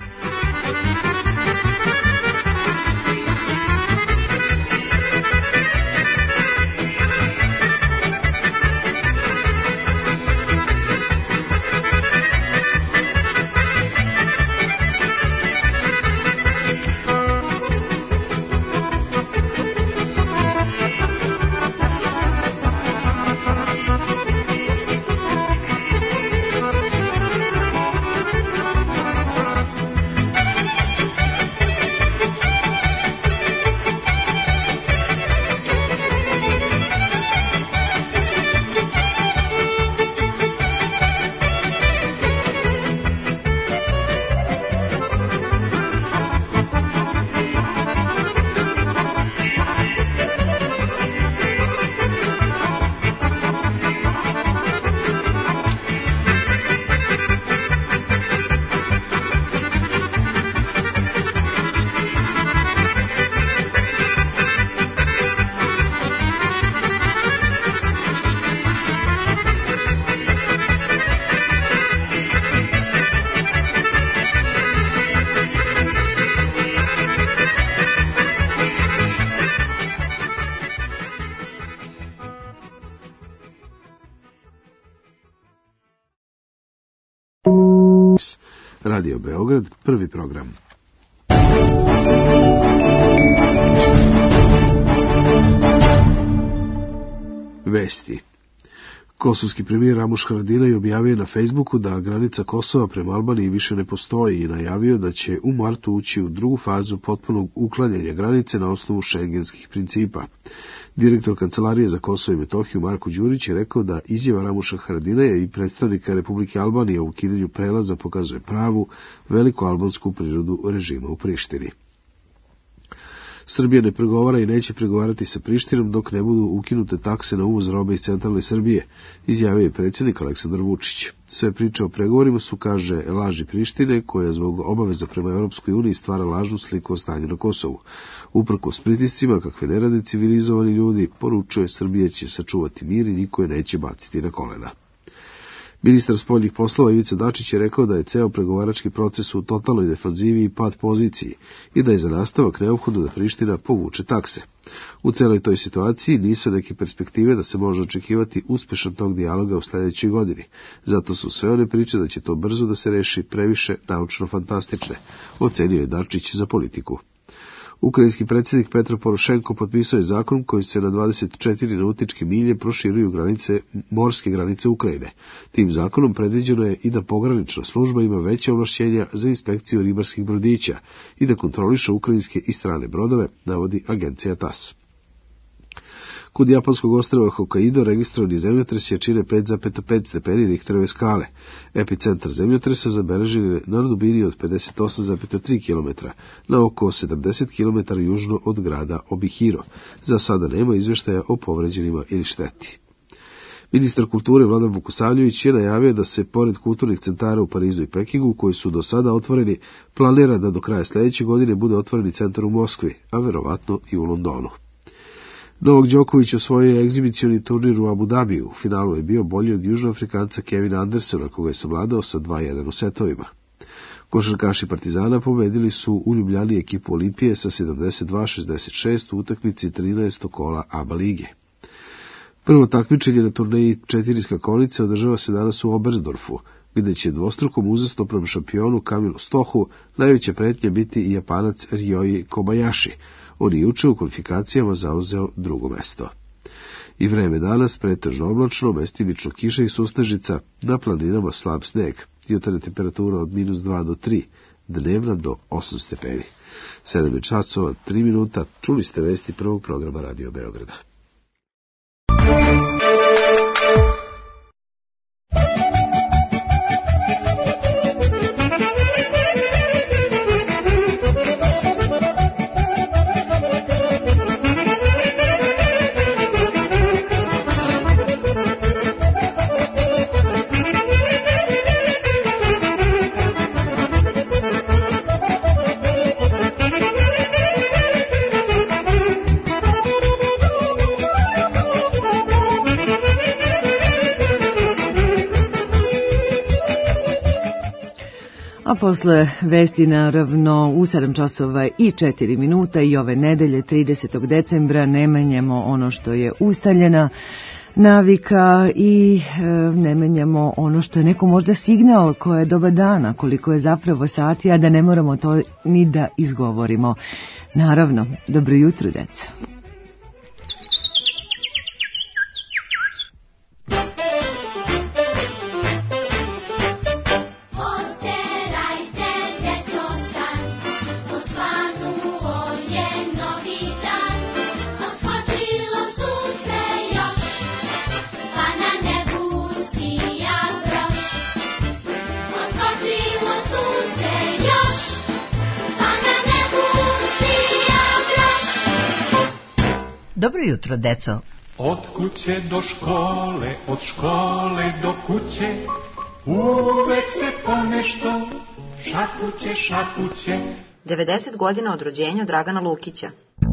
S1: Radio Beograd, prvi program. Vesti. Kosovski premijer Ramuš Haradinaj objavio na Facebooku da granica Kosova prema Albaniji više ne postoji i najavio da će u martu ući u drugu fazu potpunog uklanjanja granice na osnovu šengenskih principa. Direktor Kancelarije za Kosovo i Metohiju Marko Đurić je rekao da izjava Ramuša Haradinaja i predstavnika Republike Albanije o ukidanju prelaza pokazuje pravu velikoalbansku prirodu režima u Prištini. Srbija ne pregovara i neće pregovarati sa Prištinom dok ne budu ukinute takse na uvoz robe iz centralne Srbije, izjavio je predsjednik Aleksandar Vučić. Sve priče o pregovorima su, kaže, laži Prištine, koja zbog obaveza prema Europskoj uniji stvara lažnu sliku o stanju na Kosovu. Uprkos pritiscima, kakve ne rade civilizovani ljudi, poručuje Srbija će sačuvati mir i niko je neće baciti na kolena. Ministar spoljnih poslova Ivica Dačić je rekao da je ceo pregovarački proces u totalnoj defanzivi i pad poziciji i da je za nastavak neophodno da Priština povuče takse. U celoj toj situaciji nisu neke perspektive da se može očekivati uspešan tog dijaloga u sljedećoj godini. Zato su sve one priče da će to brzo da se reši previše naučno fantastične, ocenio je Dačić za Politiku. Ukrajinski predsjednik Petro Porošenko potpisao je zakon koji se na 24 nautičke milje proširuju morske granice Ukrajine. Tim zakonom predviđeno je i da pogranična služba ima veće ovlašćenja za inspekciju ribarskih brodića i da kontroliše ukrajinske i strane brodove, navodi agencija TASS. Kod japanskog ostrva Hokkaido registrovani zemljotres jačine 5,5 stepeni Richterove skale. Epicentar zemljotresa zabeležen je na dubini od 58,3 km, na oko 70 km južno od grada Obihiro. Za sada nema izveštaja o povređenima ili šteti. Ministar kulture Vladan Vukosavljević je najavio da se, pored kulturnih centara u Parizu i Pekingu, koji su do sada otvoreni, planira da do kraja sljedeće godine bude otvoreni centar u Moskvi, a verovatno i u Londonu. Novak Đoković osvojio je egzibicioni turnir u Abu Dhabiju. U finalu je bio bolji od Južnoafrikanca Kevina Andersona, koga je savladao sa 2:1 u setovima. Košarkaši Partizana pobedili su u Ljubljani ekipu Olimpije sa 72-66 u utakmici 13. kola ABA lige. Prvo takmičenje na turneji 4 skakonice održava se danas u Oberstdorfu, gde će dvostrukom uzastopnom šampionu Kamilu Stohu najveća pretnja biti i Japanac Ryoji Kobayashi. On je juče u kvalifikacijama zauzeo drugo mesto. I vreme danas pretežno oblačno, mestimično kiša i susnežica, na planinama slab sneg. Jutarnja temperatura od -2 do 3, dnevna do 8 stepeni. 7:03, čuli ste vesti prvog programa Radio Beograda.
S2: A posle vesti naravno u 7:04 i ove nedelje 30. decembra ne menjamo ono što je ustaljena navika i ne menjamo ono što je neko možda signal koje je doba dana, koliko je zapravo sati, a da ne moramo to ni da izgovorimo. Naravno, dobro jutro, deca.
S8: Dobro jutro, deco.
S14: Od kuće do škole, od škole do kuće, uvek se ponešto šapuće, šapuće.
S3: 90 godina od rođenja Dragana Lukića.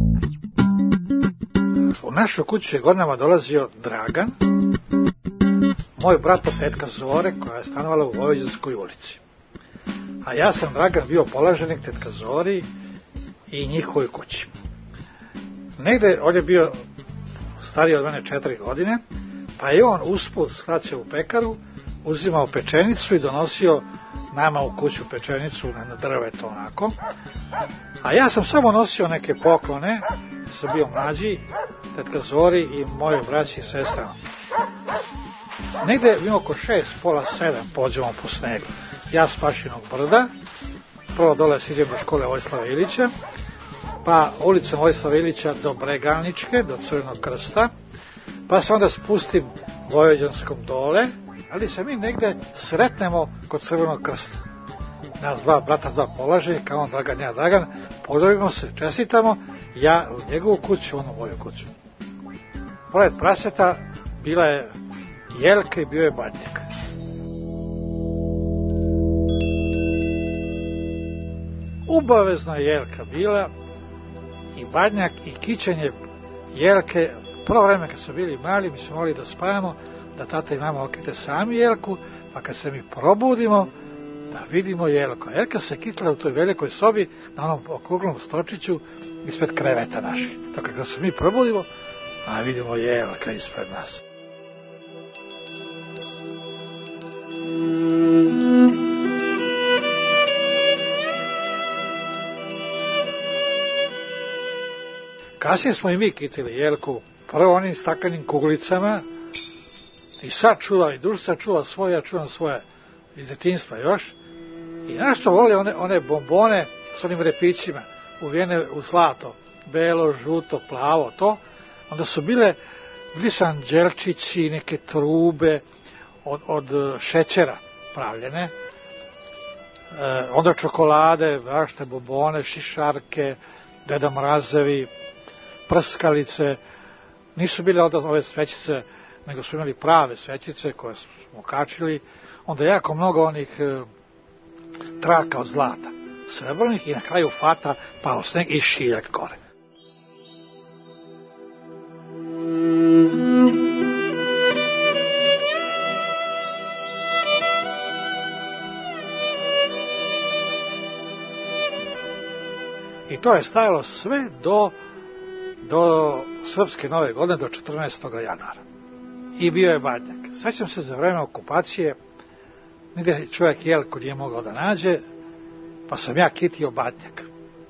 S22: U našu kuću je godinama dolazio Dragan, moj brat od tetka Zore, koja je stanovala u Vojvođanskoj ulici. A ja sam, Dragan, bio polaženik tetka Zori i njihovoj kući. Negde, on je bio stariji od mene 4 godine, pa je on usput svraćao u pekaru, uzimao pečenicu i donosio nama u kuću pečenicu na drveto onako. A ja sam samo nosio neke poklone, sam bio mlađi, tetka Zori i moje braći i sestrama. Negde mi oko 6, pola 7 pođemo po snegu. Ja s Pašinog brda, prvo dole siđem do škole Vojislava Ilića, pa ulicom Vojislava Ilića do Bregalničke, do Crvenog krsta, pa se onda spustim Vojvođanskom dole, ali se mi negde sretnemo kod Crvenog krsta. Nas dva brata, dva polaženika, on Dragan, ja Dragan, pozdravimo se, čestitamo, ja u njegovu kuću, on u moju kuću. Pored praseta bila je jelka i bio je badnjak. Obavezno je jelka bila, i badnjak i kićenje jelke. Prvo vreme kad su bili mali, mi smo morali da spavamo, da tata i mama okite sami jelku, pa kad se mi probudimo, da vidimo jelku. Jelka se kitla u toj velikoj sobi, na onom okruglom stočiću, ispred kreveta naših. Tako kad se mi probudimo, a vidimo jelka ispred nas. Kasnije smo i mi kitili jelku, prvo onim staklenim kuglicama, i sad čuva, i društva čuva svoje, ja čuvam svoje iz detinjstva još, i nešto vole one bombone s onim repićima, uvijene u zlato, belo, žuto, plavo, to, onda su bili su anđelčići, neke trube od šećera pravljene, onda čokolade, različite bombone, šišarke, Deda Mrazevi, prskalice, nisu bile ove svećice nego su imali prave svećice koje smo kačili, onda jako mnogo onih traka od zlata, srebrnih, i na kraju fata pao sneg i šiljak gore. I to je stajalo sve do srpske nove godine, do 14. januara. I bio je badnjak. Sećam se za vreme okupacije, nigde čovjek jelku nije mogao da nađe, pa sam ja kitio badnjak.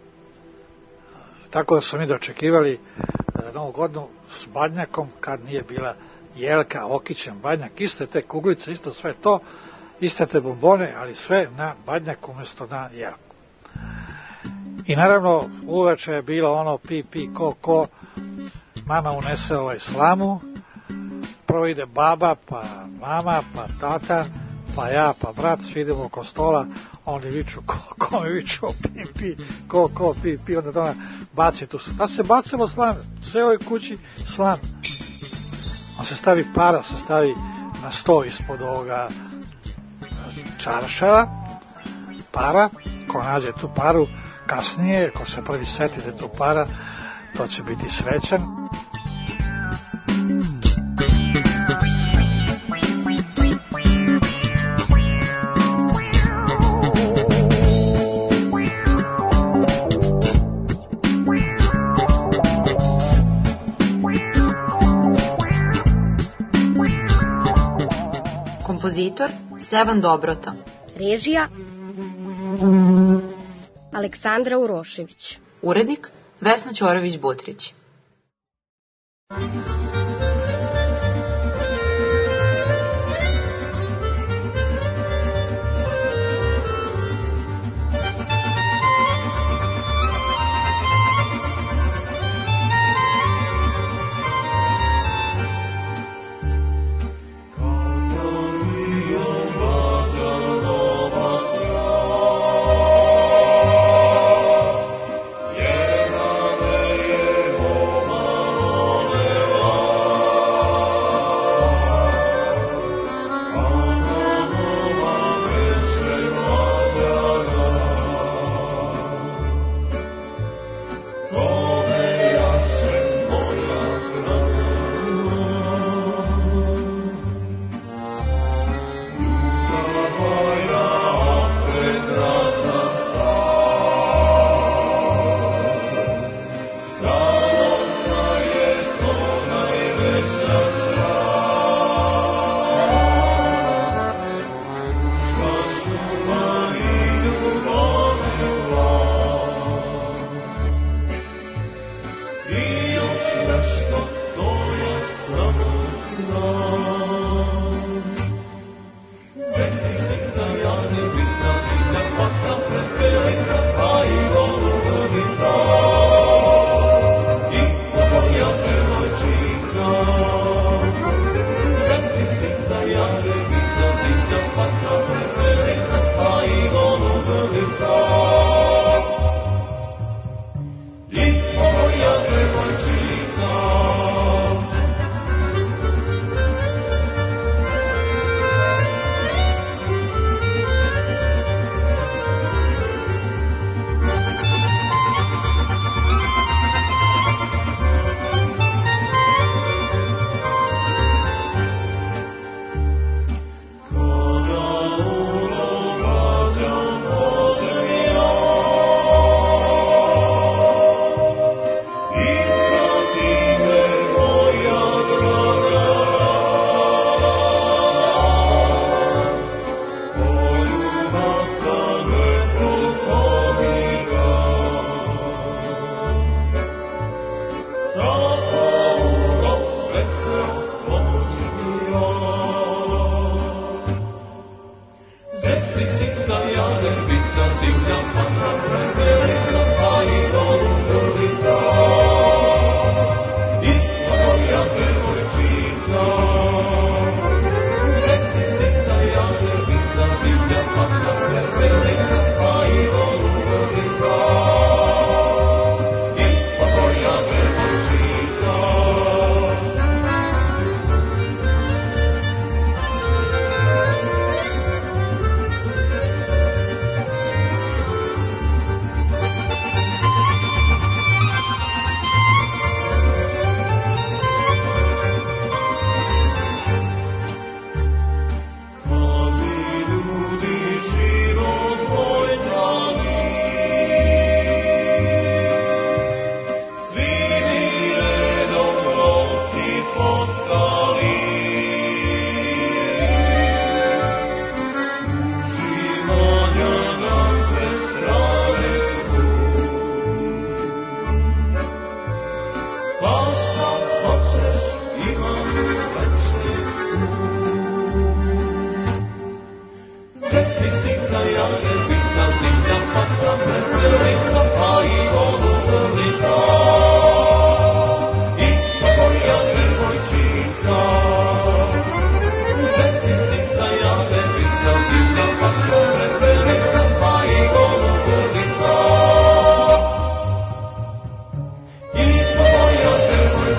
S22: Tako da su mi dočekivali novu godinu s badnjakom, kad nije bila jelka, okićen badnjak, iste te kuglice, isto sve to, iste te bombone, ali sve na badnjak umjesto na jelku. I naravno uveče je bilo ono pi ko, mama unese slamu, prvo ide baba, pa mama, pa tata, pa ja, pa brat, svi idemo oko stola, oni viču, ko mi viču, pi, ko, pi, onda to baci tu. Da se bacimo slame, celoj kući slame. On se stavi para, se stavi na sto ispod ovoga čaršava, para, ko nađe tu paru, kasnije, ko se prvi setite tu para, to će biti srećan.
S3: Kompozitor Stevan Dobrota.
S5: Režija Aleksandra Urošević.
S3: Urednik Vesna Ćorović-Butrić.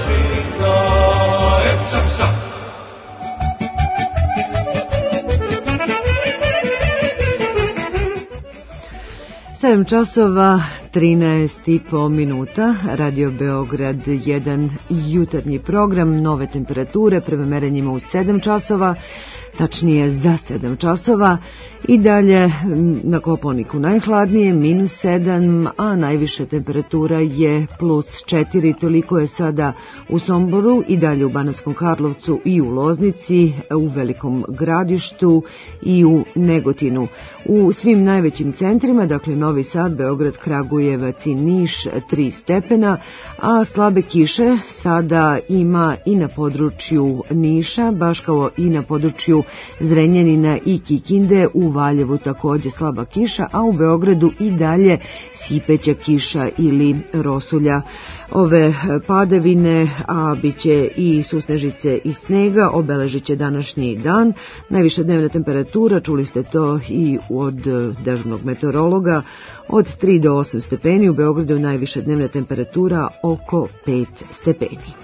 S14: devojčica, psa psa.
S2: 7 časova, 13,5 minuta, Radio Beograd 1, jutarnji program, nove temperature, prema merenjima u 7 časova, tačnije za 7 časova, i dalje na Kopaoniku najhladnije, -7, a najviša temperatura je +4, toliko je sada u Somboru, i dalje u Banatskom Karlovcu i u Loznici, u Velikom Gradištu i u Negotinu. U svim najvećim centrima, dakle Novi Sad, Beograd, Kragujevac i Niš, 3 stepena, a slabe kiše sada ima i na području Niša, baš kao i na području Zrenjanina i Kikinde, u Valjevu takođe slaba kiša, a u Beogradu i dalje sipeća kiša ili rosulja. Ove padavine, a biće i susnežice i snega, obeležit će današnji dan. Najviša dnevna temperatura, čuli ste to i od dežurnog meteorologa, od 3 do 8 stepeni, u Beogradu najviša dnevna temperatura oko 5 stepeni.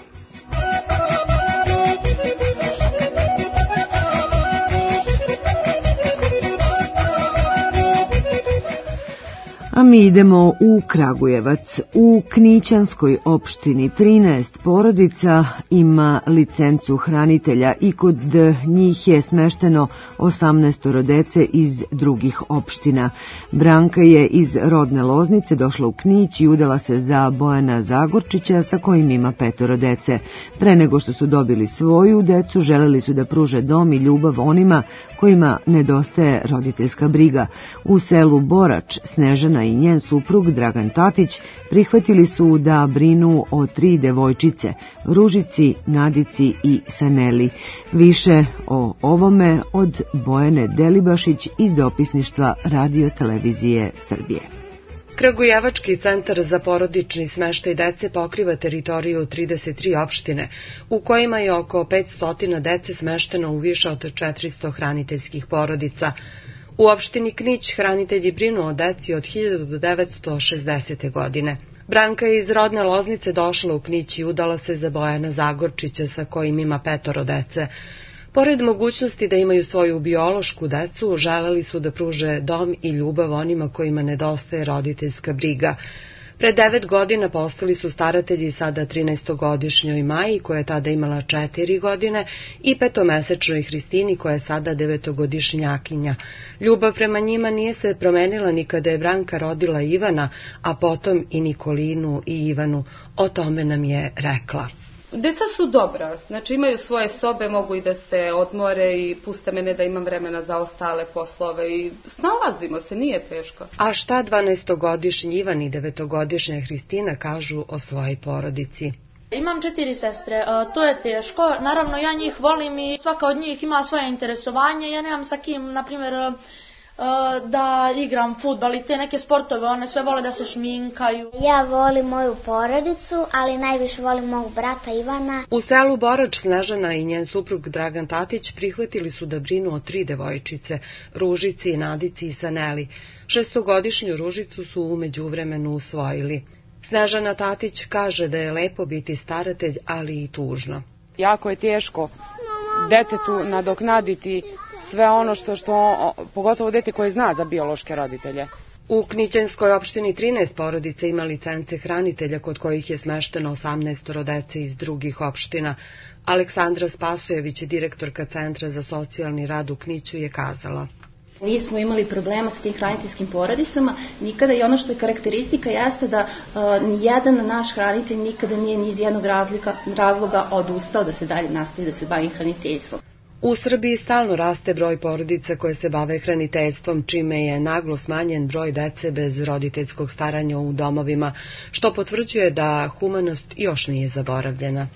S2: A mi idemo u Kragujevac. U Knićanskoj opštini 13 porodica ima licencu hranitelja i kod njih je smešteno 18 dece iz drugih opština. Branka je iz rodne Loznice došla u Knić i udala se za Bojana Zagorčića sa kojim ima 5 dece. Pre nego što su dobili svoju decu, želeli su da pruže dom i ljubav onima kojima nedostaje roditeljska briga. U selu Borač Snežana i njen suprug Dragan Tatić prihvatili su da brinu o 3 devojčice, Ružici, Nadici i Saneli. Više o ovome od Bojane Delibašić iz dopisništva Radio Televizije Srbije.
S4: Kragujevački centar za porodični smeštaj dece pokriva teritoriju 33 opštine, u kojima je oko 500 dece smešteno u više od 400 hraniteljskih porodica. U opštini Knić hranitelji brinu o deci od 1960. godine. Branka je iz rodne Loznice došla u Knić i udala se za Bojana Zagorčića sa kojim ima 5 dece. Pored mogućnosti da imaju svoju biološku decu, želeli su da pruže dom i ljubav onima kojima nedostaje roditeljska briga. Pre 9 godina postali su staratelji sada 13-godišnjoj Maji, koja je tada imala 4 godine, i 5-mesečnoj Hristini, koja je sada 9-godišnjakinja. Ljubav prema njima nije se promenila ni kada je Branka rodila Ivana, a potom i Nikolinu i Ivanu. O tome nam je rekla.
S6: Deca su dobra, znači imaju svoje sobe, mogu i da se odmore i puste mene da imam vremena za ostale poslove i snalazimo se, nije teško.
S4: A šta 12-godišnji Ivan i 9-godišnja Hristina kažu o svojoj porodici?
S23: Imam 4 sestre, to je teško, naravno ja njih volim i svaka od njih ima svoje interesovanje, ja nemam sa kim, na primjer, da igram fudbal i te neke sportove, one sve vole da se šminkaju.
S24: Ja volim moju porodicu, ali najviše volim mog brata Ivana.
S4: U selu Borač Snežana i njen suprug Dragan Tatić prihvatili su da brinu o 3 devojčice, Ružici, Nadici i Saneli. 6-godišnju Ružicu su u međuvremenu usvojili. Snežana Tatić kaže da je lepo biti staratelj, ali i tužno.
S25: Jako je teško detetu nadoknaditi sve ono što pogotovo dete koje zna za biološke roditelje.
S4: U Knićanskoj opštini 13 porodica ima licence hranitelja kod kojih je smešteno 18 dece iz drugih opština. Aleksandra Spasojević, direktorka Centra za socijalni rad u Kniću, je kazala:
S26: Nismo imali problema sa tim hraniteljskim porodicama nikada i ono što je karakteristika jeste da nijedan naš hranitelj nikada nije ni iz jednog razloga odustao da se dalje nastavi da se bavi hraniteljstvom.
S4: U Srbiji stalno raste broj porodica koje se bave hraniteljstvom, čime je naglo smanjen broj dece bez roditeljskog staranja u domovima, što potvrđuje da humanost još nije zaboravljena.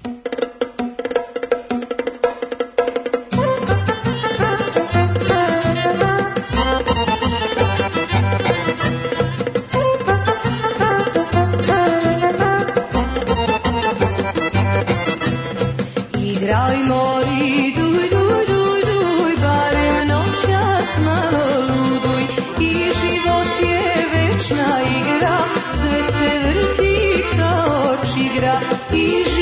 S27: I život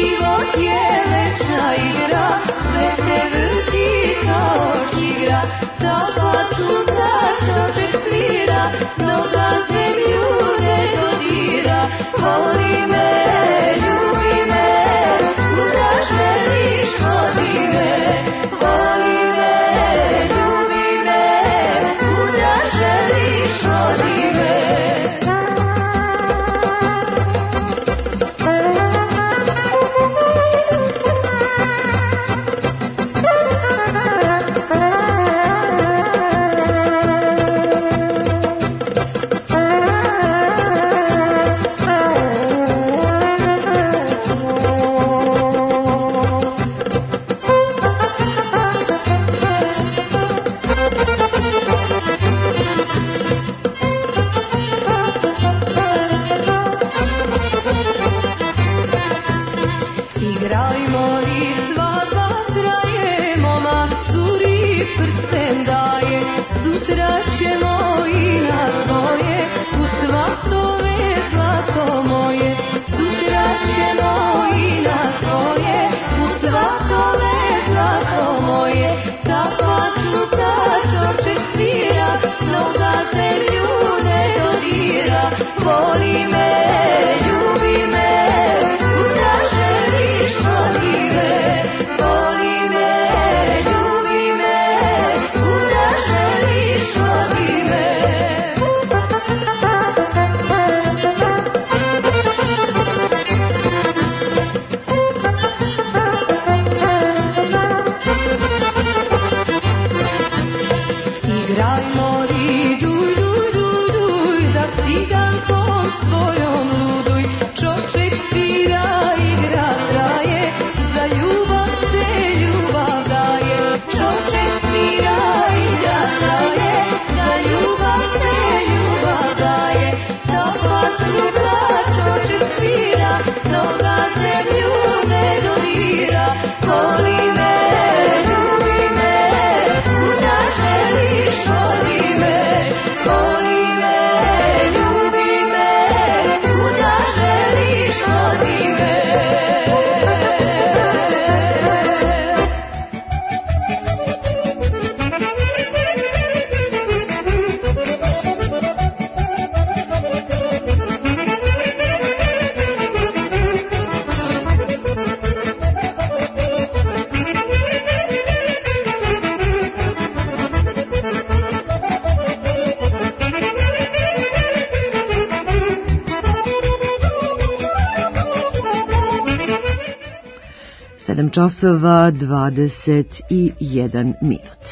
S2: časova 21 minut.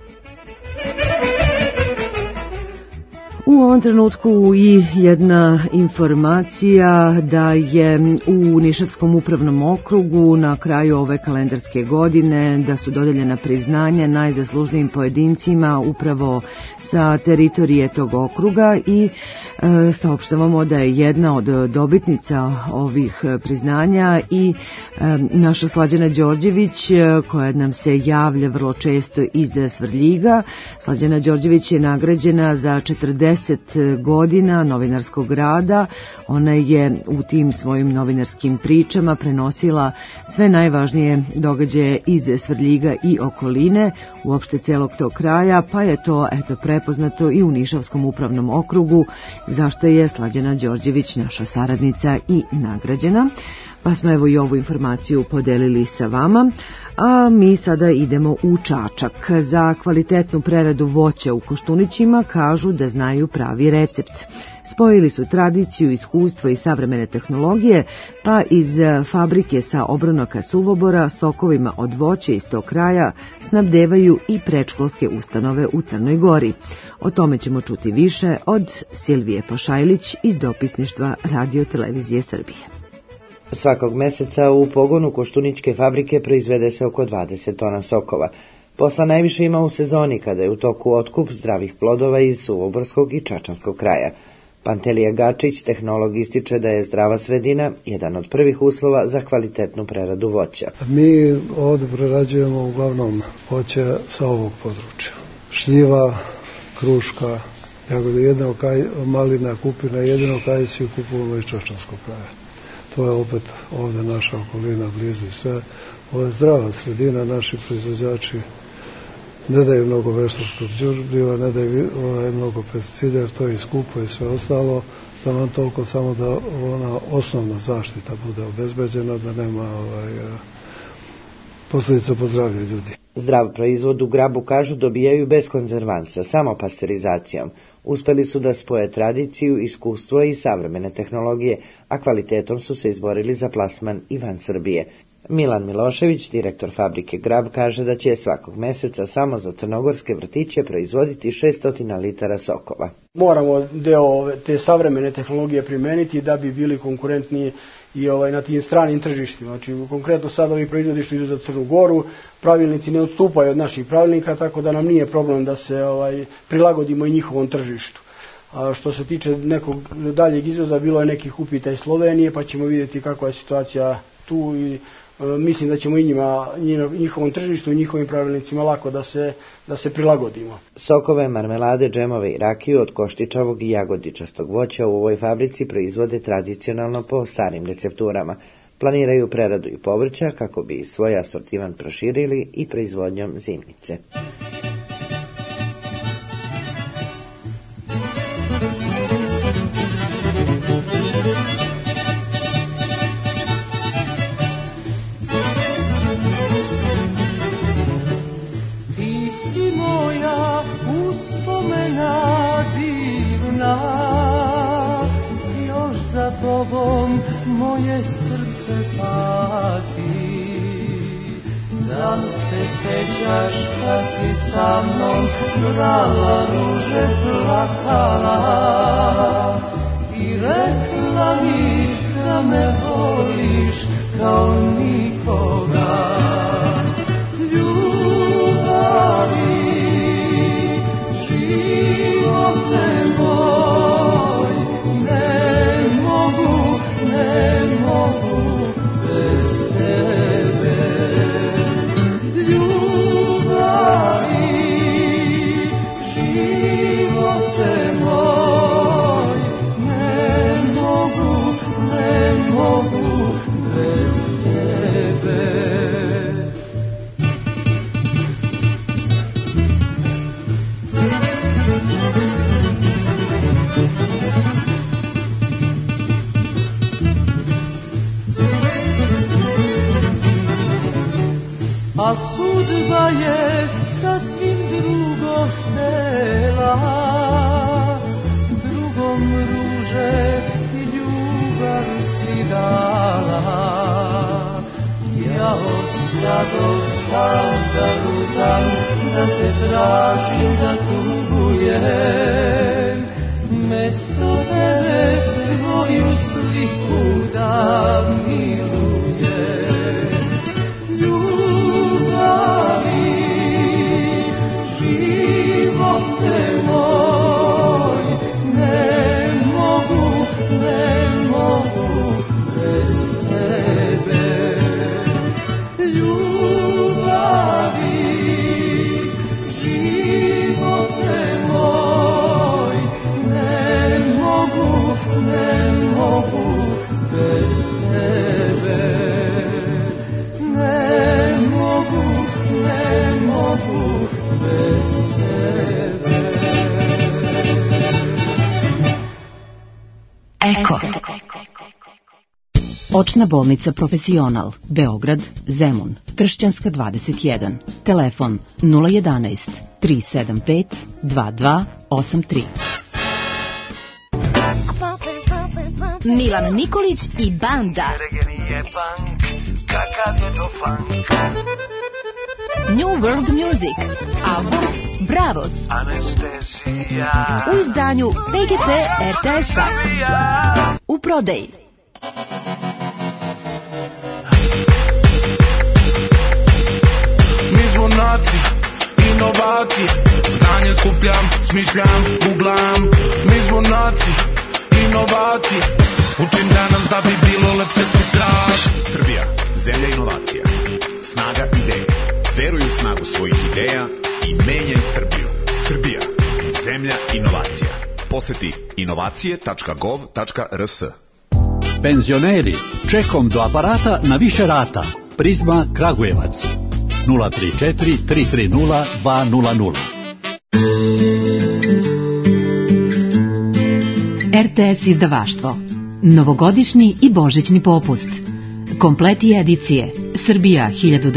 S2: U ovom trenutku i jedna informacija da je u Nišavskom upravnom okrugu na kraju ove kalendarske godine da su dodeljena priznanja najzaslužnijim pojedincima upravo sa teritorije tog okruga i saopštavamo da je jedna od dobitnica ovih priznanja i naša Slađana Đorđević koja nam se javlja vrlo često iz Svrljiga. Slađana Đorđević je nagrađena za 40 godina novinarskog rada. Ona je u tim svojim novinarskim pričama prenosila sve najvažnije događaje iz Svrljiga i okoline, uopšte celog tog kraja, pa je to prepoznato i u Nišavskom upravnom okrugu, zašto je Slađana Đorđević naša saradnica i nagrađena. Pa smo evo i ovu informaciju podelili sa vama, a mi sada idemo u Čačak. Za kvalitetnu preradu voća u Koštunićima kažu da znaju pravi recept. Spojili su tradiciju, iskustvo i savremene tehnologije, pa iz fabrike sa obronoka suvobora sokovima od voća iz tog kraja snabdevaju i predškolske ustanove u Crnoj Gori. O tome ćemo čuti više od Silvije Pašajlić iz dopisništva Radio Televizije Srbije.
S7: Svakog meseca u pogonu Koštuničke fabrike proizvede se oko 20 tona sokova. Posla najviše ima u sezoni kada je u toku otkup zdravih plodova iz Suvoborskog i Čačanskog kraja. Pantelija Gačić, tehnolog, ističe da je zdrava sredina jedan od prvih uslova za kvalitetnu preradu voća.
S9: Mi ovdje prerađujemo uglavnom voće sa ovog područja. Šljiva, kruška, jagode, malina, kupina, jedino kajsiju kupujemo iz Čačanskog kraja. to je opet ovde naša okolina blizu i sve. Ovo je zdrava sredina, naši proizvođači ne daju mnogo veštačkog đubriva, ne daju mnogo pesticida, jer to je i skupo i sve ostalo, da vam toliko samo da ona osnovna zaštita bude obezbeđena, da nema posledica po zdravlje ljudi.
S7: Zdrav proizvod u Grabu, kažu, dobijaju bez konzervansa, samo pasterizacijom. Uspeli su da spoje tradiciju, iskustvo i savremene tehnologije, a kvalitetom su se izborili za plasman i van Srbije. Milan Milošević, direktor fabrike Grab, kaže da će svakog meseca samo za crnogorske vrtiće proizvoditi 600 litara sokova.
S10: Moramo deo te savremene tehnologije primeniti da bi bili konkurentniji i na tim stranim tržištima. Znači, konkretno sad ovi proizvodi što idu za Crnu Goru, pravilnici ne odstupaju od naših pravilnika, tako da nam nije problem da se prilagodimo i njihovom tržištu. A što se tiče nekog daljeg izvoza, bilo je nekih upita iz Slovenije, pa ćemo vidjeti kakva je situacija tu i mislim da ćemo i njihovom tržištu i njihovim pravilnicima lako da se prilagodimo.
S7: Sokove, marmelade, džemove i rakiju od koštičavog i jagodičastog voća u ovoj fabrici proizvode tradicionalno po starim recepturama. Planiraju preradu i povrća kako bi svoj asortiman proširili i proizvodnjom zimnice.
S11: Moje srce pati, da se sećaš kad si sa mnom brala ruže, plakala i rekla mi da me voliš kao nikoga. Ljubavi, živote moj, ne mogu bez tebe. Ljubavi, živote moj, ne mogu bez tebe. A sudba je sasvim drugo htela, drugom ruže i ljubav si dala. Ja ostadoh sam da lutam, da te tražim, da tugujem, mesto tebe tvoju sliku da milujem. Živote moj, ne mogu bez tebe. Ljubavi, živote moj, ne mogu bez tebe. Ne mogu bez tebe.
S15: Eko. Očna bolnica Profesional, Beograd, Zemun, Tršćanska 21, telefon 011 375 2283.
S5: Milan Nikolić i banda. New World Music, album Bravos, u izdanju PGP RTS-a, u prodaji.
S12: Mi zvonaci, inovacije, znanje skupljam, smišljam, googlam. Mi zvonaci, inovacije, učim danas da bi bilo lepše sutra.
S13: Srbija, zemlja inovacija, snaga ideje. Veruj u snagu svojih ideja i menjaj Srbiju. Srbija, zemlja inovacija. Poseti inovacije.gov.rs.
S16: Penzioneri, čekom do aparata na više rata. Prizma Kragujevac 034 330 200.
S15: RTS izdavaštvo. Novogodišnji i božićni popust. Kompleti edicije Srbija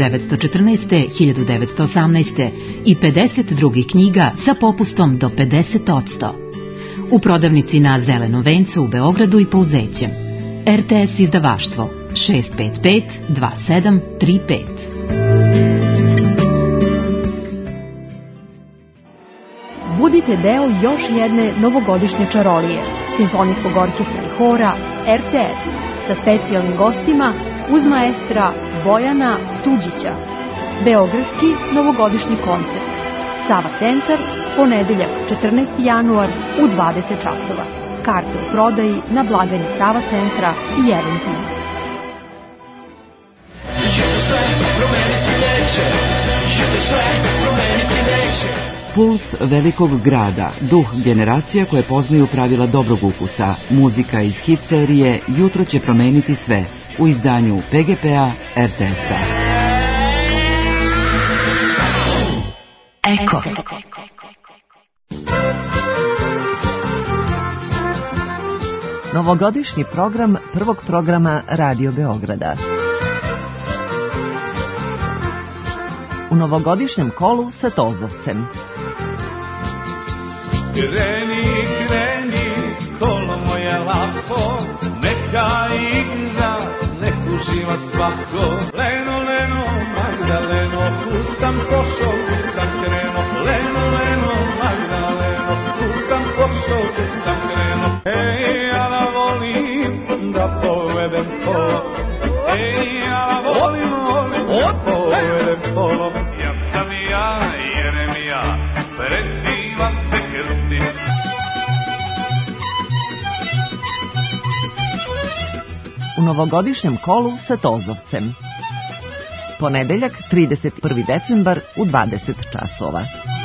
S15: 1914-1918 i 50 drugih knjiga sa popustom do 50%. U prodavnici na Zelenom vencu u Beogradu i Pouzećem. RTS izdavaštvo 655 2735.
S17: Budite deo još jedne novogodišnje čarolije Simfonijskog orkestra i hora RTS sa specijalnim gostima uz maestra Bojana Suđića. Beogradski novogodišnji koncert. Sava centar, ponedeljak 14. januar u 20 časova. Karte u prodaji na blagajni Sava centra i Eventim.
S18: Puls velikog grada, duh generacija koje poznaju pravila dobrog ukusa. Muzika iz hit serije Jutro će promeniti sve u izdanju PGP-a RTS-a.
S5: Eko.
S2: Novogodišnji program prvog programa Radio Beograda. U novogodišnjem kolu sa Tozovcem.
S11: Kreni, kreni, kolo moje lako, neka igra, nek uživa svako. Leno, leno, Magdaleno, kud sam pošao, kud sam krenuo. Leno, leno, Magdaleno, kud sam pošao, kud sam krenuo. Ej, ja la volim da povedem kolo. Ej, ja la volim, volim da povedem kolo. Ja sam ja, Jeremija, prezivam se Krstić.
S2: U novogodišnjem kolu sa Tozovcem. Ponedeljak 31. decembar u 20 časova.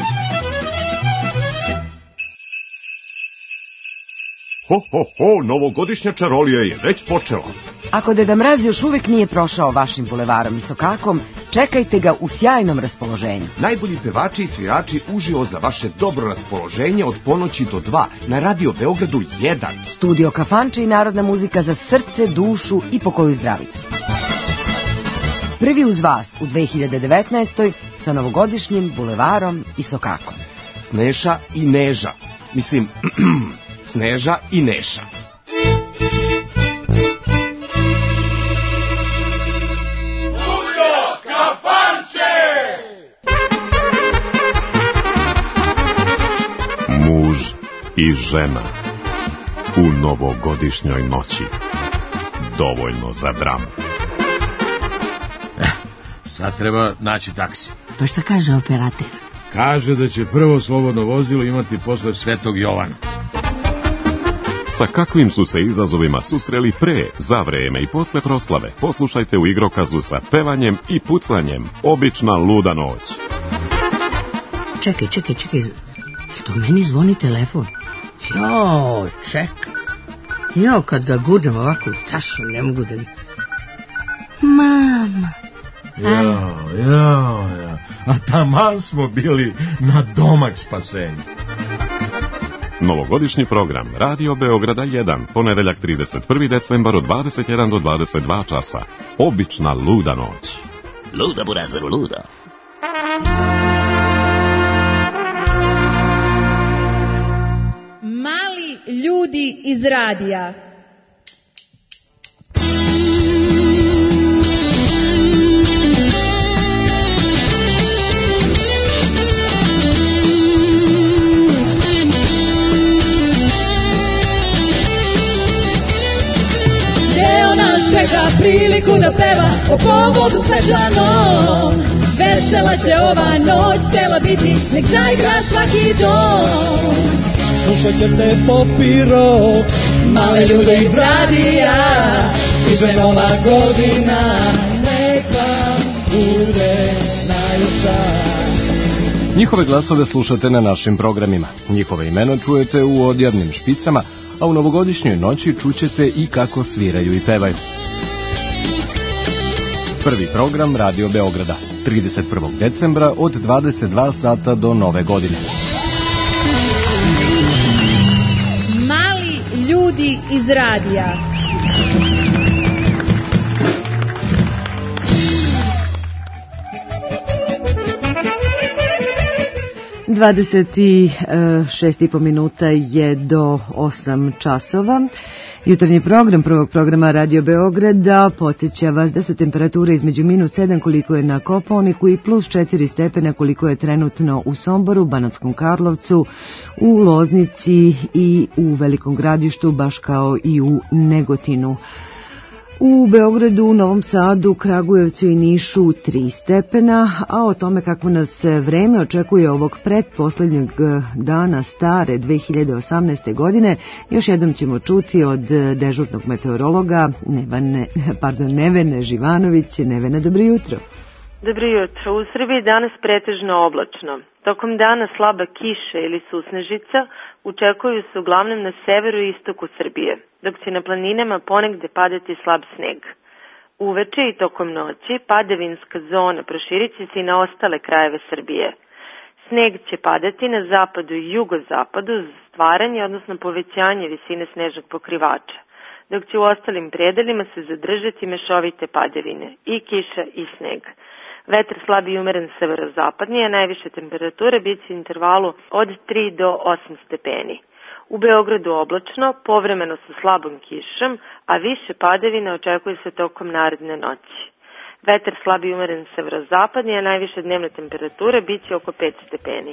S13: Ho, ho, ho, novogodišnja čarolija je već počela.
S19: Ako Deda Mraz još uvijek nije prošao vašim bulevarom i sokakom, čekajte ga u sjajnom raspoloženju.
S20: Najbolji pevači i svirači uživo za vaše dobro raspoloženje od ponoći do 2 na Radio Beogradu 1.
S19: Studio kafanče i narodna muzika za srce, dušu i pokoju zdravicu. Prvi uz vas u 2019. sa novogodišnjim bulevarom i sokakom.
S20: Sneša i Neža. Mislim, Sneža i Neša.
S21: Muž i žena u novogodišnjoj noći. Dovoljno za dramu.
S27: Sad treba naći taksi.
S8: Pa šta kaže operater?
S27: Kaže da će prvo slobodno vozilo imati posle Svetog Jovana.
S21: Sa kakvim su se izazovima susreli pre, za vreme i posle proslave, poslušajte u igrokazu sa pevanjem i pucanjem. Obična luda noć.
S8: Čekaj. To meni zvoni telefon. Joj, čekaj. Jo, kad ga gurnem ovako u čašu, ne mogu da... Mama.
S27: Ja. A taman smo bili na domak spasenja.
S21: Novogodišnji program Radio Beograda 1, ponedeljak 31. decembar od 21 do 22 časa. Obična luda noć.
S27: Luda, burazeru, luda.
S28: Mali ljudi iz radija. Čeka priliku da peva o povodu svečanom. Vesela će ova noć htjela biti, nek zaigra svaki dom.
S11: Slušat ćete popiro
S28: male ljude iz radija. Stiže nova godina, nek vam bude najljepša.
S29: Njihove glasove slušate na našim programima. Njihove imena čujete u odjavnim špicama,
S1: a u novogodišnjoj noći čućete i kako sviraju i pevaju. Prvi program Radio Beograda, 31. decembra od 22 sata do Nove godine.
S28: Mali ljudi iz radija.
S2: Dvadeset 6,5 minuta je do 8 časova. Jutarnji program prvog programa Radio Beograda podsjeća vas da su temperature između -7 koliko je na Kopaoniku i +4 stepena koliko je trenutno u Somboru, Banatskom Karlovcu, u Loznici i u Velikom Gradištu, baš kao i u Negotinu. U Beogradu, Novom Sadu, Kragujevcu i Nišu 3 stepena, a o tome kako nas vreme očekuje ovog pretposlednjeg dana stare 2018. godine, još jednom ćemo čuti od dežurnog meteorologa Nevene Živanović. Nevene, dobro jutro.
S3: Dobro jutro. U Srbiji danas pretežno oblačno. Tokom dana slaba kiša ili susnežica očekuju se uglavnom na severu i istoku Srbije, dok će na planinama ponegde padati slab sneg. Uveče i tokom noći padavinska zona proširit će se i na ostale krajeve Srbije. Sneg će padati na zapadu i jugozapadu za stvaranje, odnosno povećanje visine snežnog pokrivača, dok će u ostalim predelima se zadržati mešovite padavine, i kiša i sneg. Vetar slab i umeren severozapadni, a najviše temperature bit će u intervalu od 3 do 8 stepeni. U Beogradu oblačno, povremeno sa slabom kišom, a više padavina očekuje se tokom naredne noći. Vetar slab i umeren severozapadni, a najviše dnevne temperature bit će oko 5 stepeni.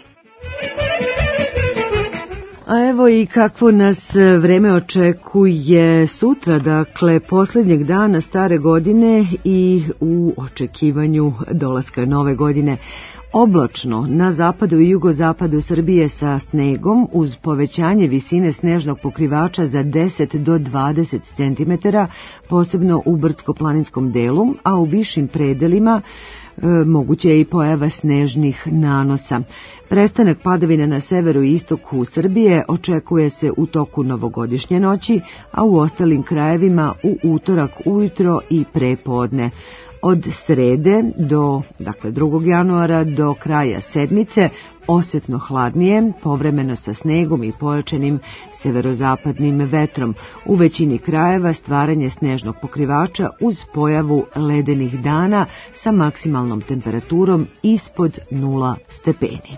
S2: A evo i kakvo nas vreme očekuje sutra, dakle posljednjeg dana stare godine i u očekivanju dolaska nove godine. Oblačno na zapadu i jugozapadu Srbije sa snegom uz povećanje visine snežnog pokrivača za 10 do 20 cm, posebno u brdsko-planinskom delu, a u višim predelima moguće je i pojava snežnih nanosa. Prestanak padavina na severu i istoku Srbije očekuje se u toku novogodišnje noći, a u ostalim krajevima u utorak ujutro i prepodne. Od srede do, 2. januara do kraja sedmice osjetno hladnije, povremeno sa snegom i pojačanim severozapadnim vetrom. U većini krajeva stvaranje snežnog pokrivača uz pojavu ledenih dana sa maksimalnom temperaturom ispod 0 stepeni.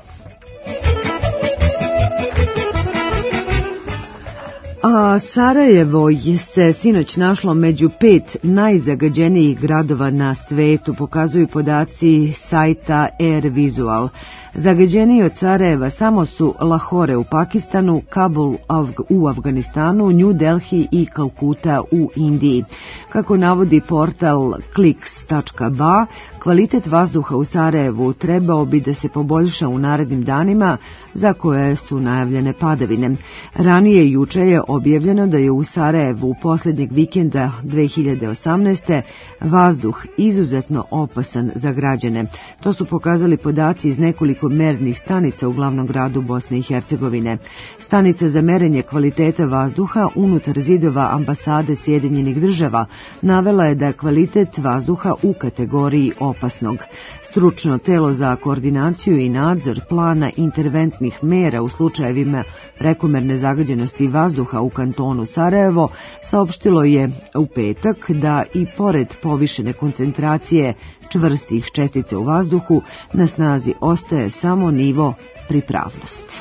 S2: A Sarajevo se sinoć našlo među 5 najzagađenijih gradova na svetu, pokazuju podaci sajta Air Visual. Zagađeniji od Sarajeva samo su Lahore u Pakistanu, Kabul u Afganistanu, New Delhi i Kalkuta u Indiji. Kako navodi portal Clicks.ba, kvalitet vazduha u Sarajevu trebao bi da se poboljša u narednim danima, za koje su najavljene padavine. Ranije juče je objavljeno da je u Sarajevu posljednjeg vikenda 2018. vazduh izuzetno opasan za građane. To su pokazali podaci iz nekoliko mernih stanica u glavnom gradu Bosne i Hercegovine. Stanica za merenje kvaliteta vazduha unutar zidova ambasade Sjedinjenih Država navela je da je kvalitet vazduha u kategoriji opasnog. Stručno telo za koordinaciju i nadzor plana interventnih mera u slučajevima prekomerne zagađenosti vazduha u kantonu Sarajevo saopštilo je u petak da i pored povišene koncentracije čvrstih čestica u vazduhu na snazi ostaje samo nivo pripravnosti.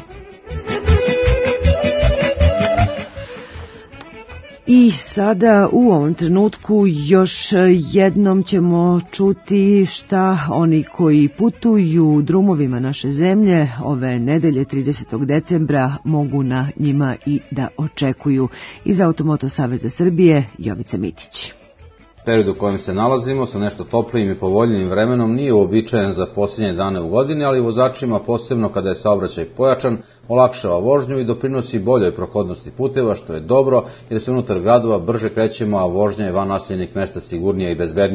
S2: I sada u ovom trenutku još jednom ćemo čuti šta oni koji putuju drumovima naše zemlje ove nedelje 30. decembra mogu na njima i da očekuju. Iz Automoto Saveza Srbije, Jovica Mitić.
S6: Period u kojem se nalazimo sa nešto toplijim i povoljnijim vremenom nije uobičajen za posljednje dane u godini, ali vozačima, posebno kada je saobraćaj pojačan, olakšava vožnju i doprinosi boljoj prohodnosti puteva, što je dobro jer se unutar gradova brže krećemo, a vožnja je van naseljenih mesta sigurnija i bezbednija.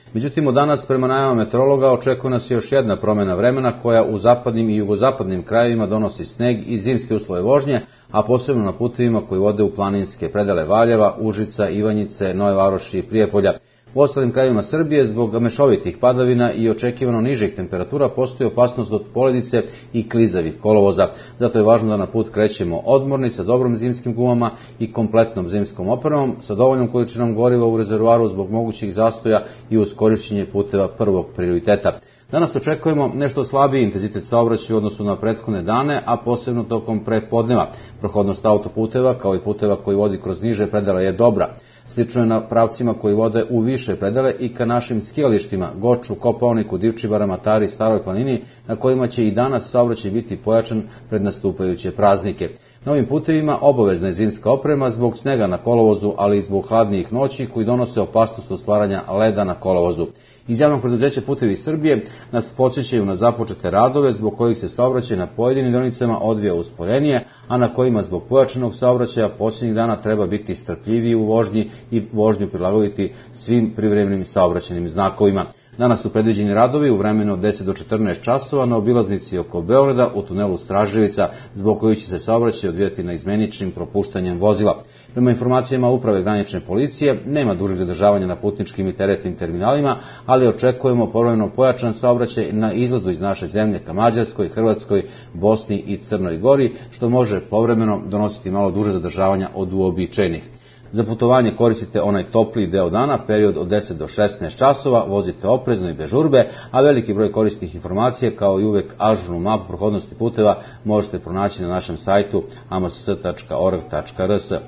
S6: Međutim, od danas prema najavama meteorologa očekuje nas još jedna promjena vremena koja u zapadnim i jugozapadnim krajevima donosi sneg i zimske uslove vožnje, a posebno na putevima koji vode u planinske predele Valjeva, Užica, Ivanjice, Nove Varoši i Prijepolja. U ostalim krajevima Srbije zbog mešovitih padavina i očekivano nižih temperatura postoji opasnost od poledice i klizavih kolovoza. Zato je važno da na put krećemo odmorni sa dobrom zimskim gumama i kompletnom zimskom opremom, sa dovoljnom količinom goriva u rezervoaru zbog mogućih zastoja i uz korišćenje puteva prvog prioriteta. Danas očekujemo nešto slabiji intenzitet saobraćaja u odnosu na prethodne dane, a posebno tokom prepodneva. Prohodnost autoputeva kao i puteva koji vodi kroz niže predele je dobra. Slično je na pravcima koji vode u više predele i ka našim skijalištima, Goču, Kopaoniku, Divčibarama, Tari, Staroj planini, na kojima će i danas saobraćaj biti pojačan pred nastupajuće praznike. Na ovim putevima obavezna je zimska oprema zbog snega na kolovozu, ali i zbog hladnijih noći koji donose opasnost od stvaranja leda na kolovozu. Iz javnog preduzeća Putevi Srbije nas podsjećaju na započete radove zbog kojih se saobraćaj na pojedinim deonicama odvija usporenije, a na kojima zbog pojačanog saobraćaja posljednjih dana treba biti strpljiviji u vožnji i vožnju prilagoditi svim privremenim saobraćajnim znakovima. Danas su predviđeni radovi u vremenu od 10 do 14 časova na obilaznici oko Beograda u tunelu Straževica, zbog kojih će se saobraćaj odvijati na izmeničnim propuštanjem vozila. Prema informacijama Uprave granične policije, nema dužeg zadržavanja na putničkim i teretnim terminalima, ali očekujemo povremeno pojačan saobraćaj na izlazu iz naše zemlje ka Mađarskoj, Hrvatskoj, Bosni i Crnoj Gori, što može povremeno donositi malo duže zadržavanja od uobičajenih. Za putovanje koristite onaj topliji deo dana, period od 10 do 16 časova, vozite oprezno i bez žurbe, a veliki broj korisnih informacija, kao i uvek ažurnu mapu prohodnosti puteva, možete pronaći na našem sajtu ams.org.rs.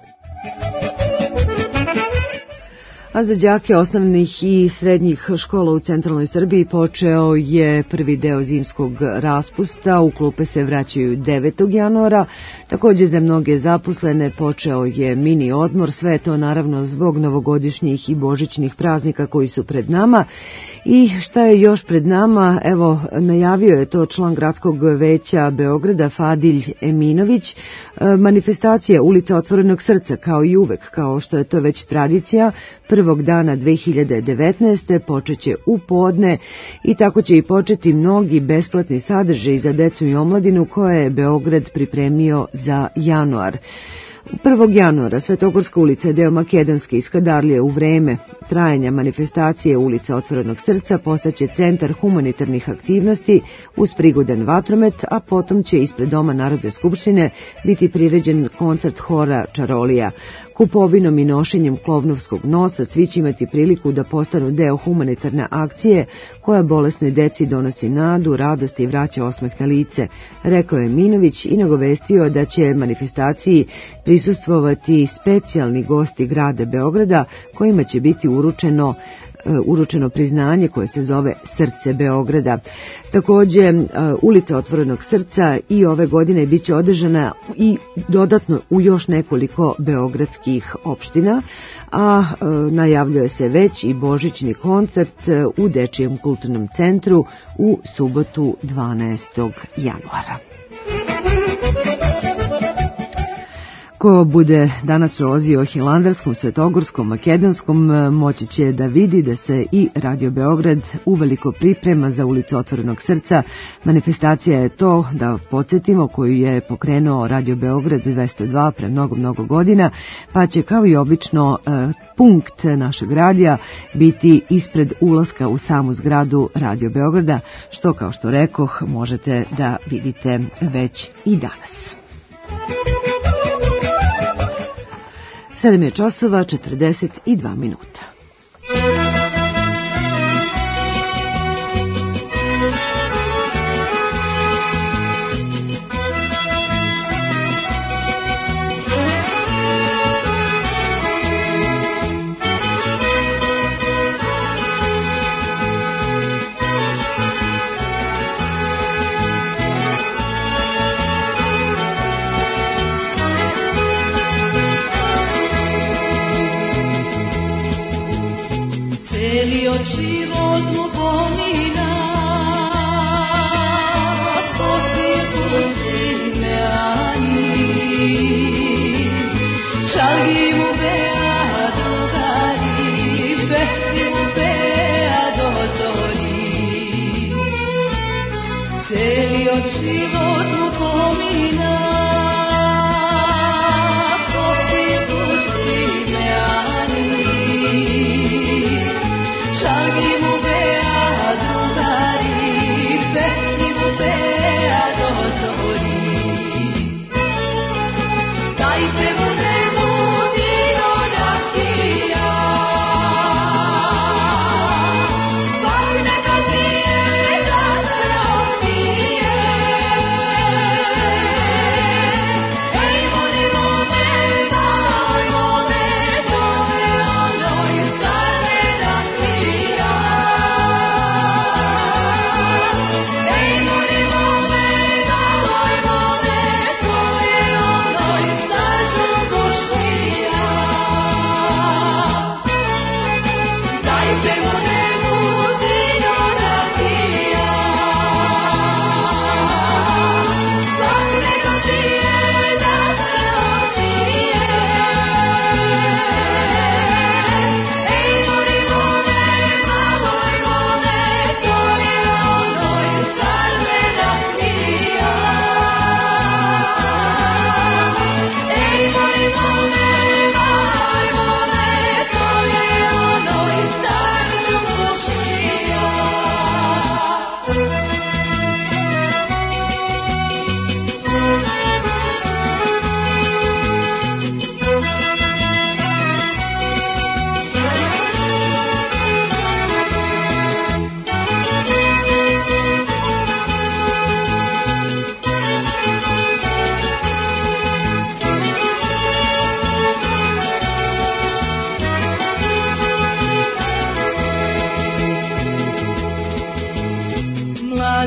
S2: A za đake osnovnih i srednjih škola u centralnoj Srbiji počeo je prvi deo zimskog raspusta. U klupe se vraćaju 9. januara. Također za mnoge zaposlene počeo je mini odmor. Sve je to naravno zbog novogodišnjih i božićnih praznika koji su pred nama. I šta je još pred nama? Evo, najavio je to član gradskog veća Beograda Fadilj Eminović. Manifestacija Ulica otvorenog srca, kao i uvek, kao što je to već tradicija, prvog dana 2019. počeće u podne i tako će i početi mnogi besplatni sadržaji za decu i omladinu koje je Beograd pripremio za januar. 1. januara Svetogorska ulica je deo Makedonske i Skadarlije. U vreme trajanja manifestacije Ulica otvorenog srca postaće centar humanitarnih aktivnosti uz prigodan vatromet, a potom će ispred Doma Narodne skupštine biti priređen koncert hora Čarolija. Kupovinom i nošenjem klovnovskog nosa svi će imati priliku da postanu deo humanitarne akcije koja bolesnoj deci donosi nadu, radost i vraća osmeh na lice, rekao je Minović i nagovestio da će manifestaciji prisustvovati specijalni gosti grada Beograda kojima će biti uručeno priznanje koje se zove Srce Beograda. Također, Ulica otvorenog srca i ove godine bit će održana i dodatno u još nekoliko beogradskih opština, a najavljuje se već i božićni koncert u Dečijem kulturnom centru u subotu 12. januara. Ko bude danas prolazio Hilandarskom, Svetogorskom, Makedonskom, moći će da vidi da se i Radio Beograd uveliko priprema za Ulicu otvorenog srca. Manifestacija je to, da podsjetimo, koju je pokrenuo Radio Beograd 202 pre mnogo godina, pa će kao i obično punkt našeg radija biti ispred ulaska u samu zgradu Radio Beograda, što kao što rekoh možete da vidite već i danas. 7 je časova, 42 minuta.
S28: Čalgi mu bea drugari, bez bea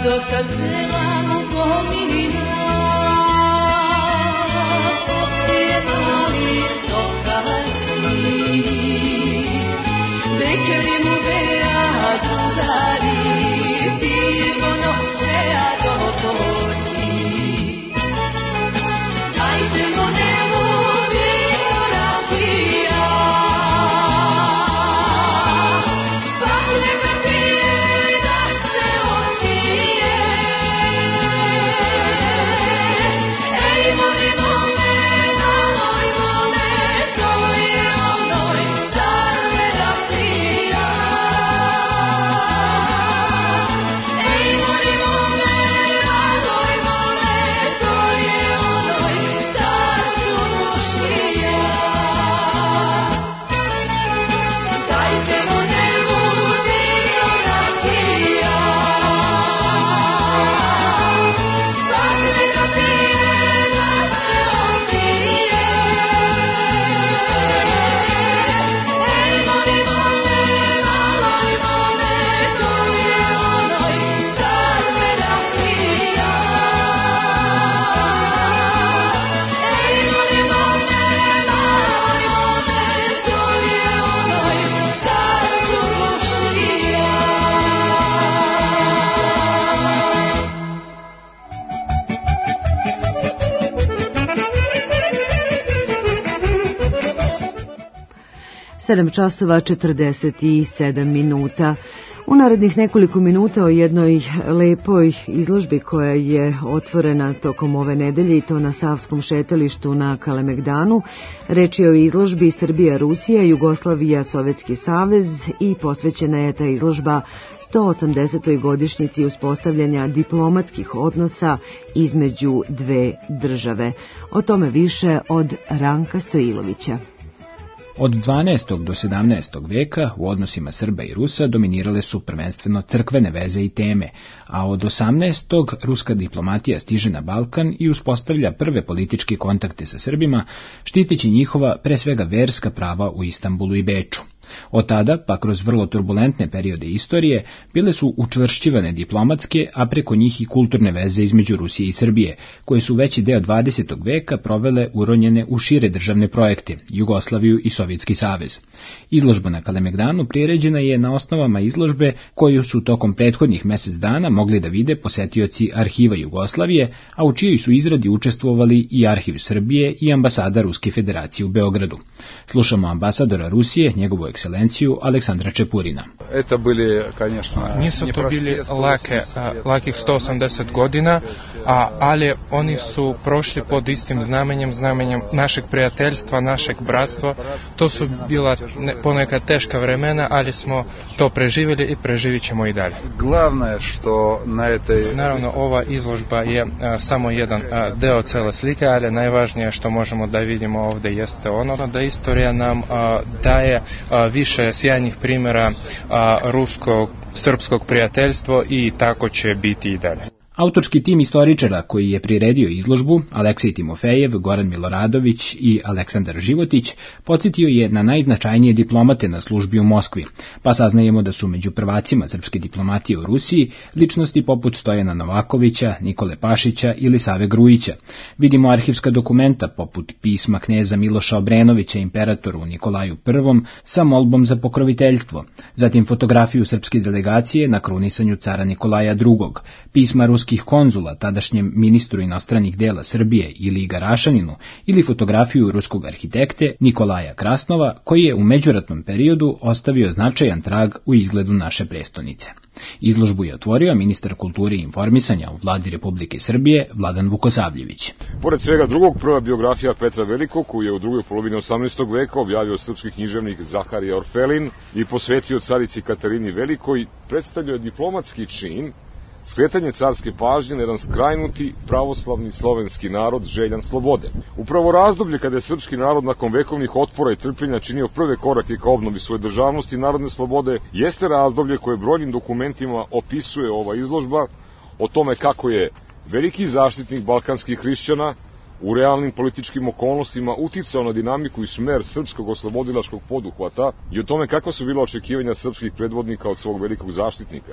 S2: 7 časova 47 minuta. U narednih nekoliko minuta o jednoj lepoj izložbi koja je otvorena tokom ove nedelje i to na Savskom šetalištu na Kalemegdanu. Reč je o izložbi Srbija, Rusija, Jugoslavija, Sovjetski savez i posvećena je ta izložba 180. godišnjici uspostavljanja diplomatskih odnosa između dve države. O tome više od Ranka Stojilovića.
S4: Od 12. do 17. veka u odnosima Srba i Rusa dominirale su prvenstveno crkvene veze i teme, a od 18. ruska diplomatija stiže na Balkan i uspostavlja prve političke kontakte sa Srbima, štiteći njihova pre svega verska prava u Istanbulu i Beču. Od tada, pa kroz vrlo turbulentne periode istorije, bile su učvršćivane diplomatske, a preko njih i kulturne veze između Rusije i Srbije, koje su veći deo 20. veka provele uronjene u šire državne projekte, Jugoslaviju i Sovjetski savez. Izložba na Kalemegdanu priređena je na osnovama izložbe koju su tokom prethodnih mesec dana mogli da vide posetioci Arhiva Jugoslavije, a u čijoj su izradi učestvovali i Arhiv Srbije i ambasada Ruske federacije u Beogradu. Slušamo ambasadora Rusije, njegovu ekscelenciju Aleksandra Čepurina.
S9: Nisu to bili lakih 180 godina, ali oni su prošli pod istim znamenjem našeg prijateljstva, našeg bratstva. To su bila ponekad teška vremena, ali smo to preživjeli i preživit ćemo i dalje. Naravno, ova izložba je samo jedan deo cele slike, ali najvažnije što možemo da vidimo ovdje jeste ono da istorija nam daje više sjajnih primjera rusko-srpskog prijateljstva i tako će biti i dalje.
S4: Autorski tim istoričara koji je priredio izložbu, Aleksej Timofejev, Goran Miloradović i Aleksandar Životić, podsjetio je na najznačajnije diplomate na službi u Moskvi, pa saznajemo da su među prvacima srpske diplomatije u Rusiji ličnosti poput Stojana Novakovića, Nikole Pašića ili Save Grujića. Vidimo arhivska dokumenta poput pisma kneza Miloša Obrenovića imperatoru Nikolaju I sa molbom za pokroviteljstvo, zatim fotografiju srpske delegacije na krunisanju cara Nikolaja II, pisma ruskih konzula tadašnjem ministru inostranih dela Srbije Iliji Garašaninu ili fotografiju ruskog arhitekte Nikolaja Krasnova, koji je u međuratnom periodu ostavio značajan trag u izgledu naše prestonice. Izložbu je otvorio ministar kulture i informisanja u vladi Republike Srbije Vladan Vukosavljević.
S14: Pored svega drugog, prva biografija Petra Velikog, koju je u drugoj polovini 18. veka objavio srpski književnik Zaharija Orfelin i posvetio carici Katarini Velikoj, predstavljao diplomatski čin, skretanje carske pažnje na jedan skrajnuti pravoslavni slovenski narod željan slobode. Upravo razdoblje kada je srpski narod nakon vekovnih otpora i trpljenja činio prve korake ka obnovi svoje državnosti i narodne slobode, jeste razdoblje koje brojnim dokumentima opisuje ova izložba o tome kako je veliki zaštitnik balkanskih hrišćana u realnim političkim okolnostima uticao na dinamiku i smer srpskog oslobodilačkog poduhvata i o tome kakva su bila očekivanja srpskih predvodnika od svog velikog zaštitnika.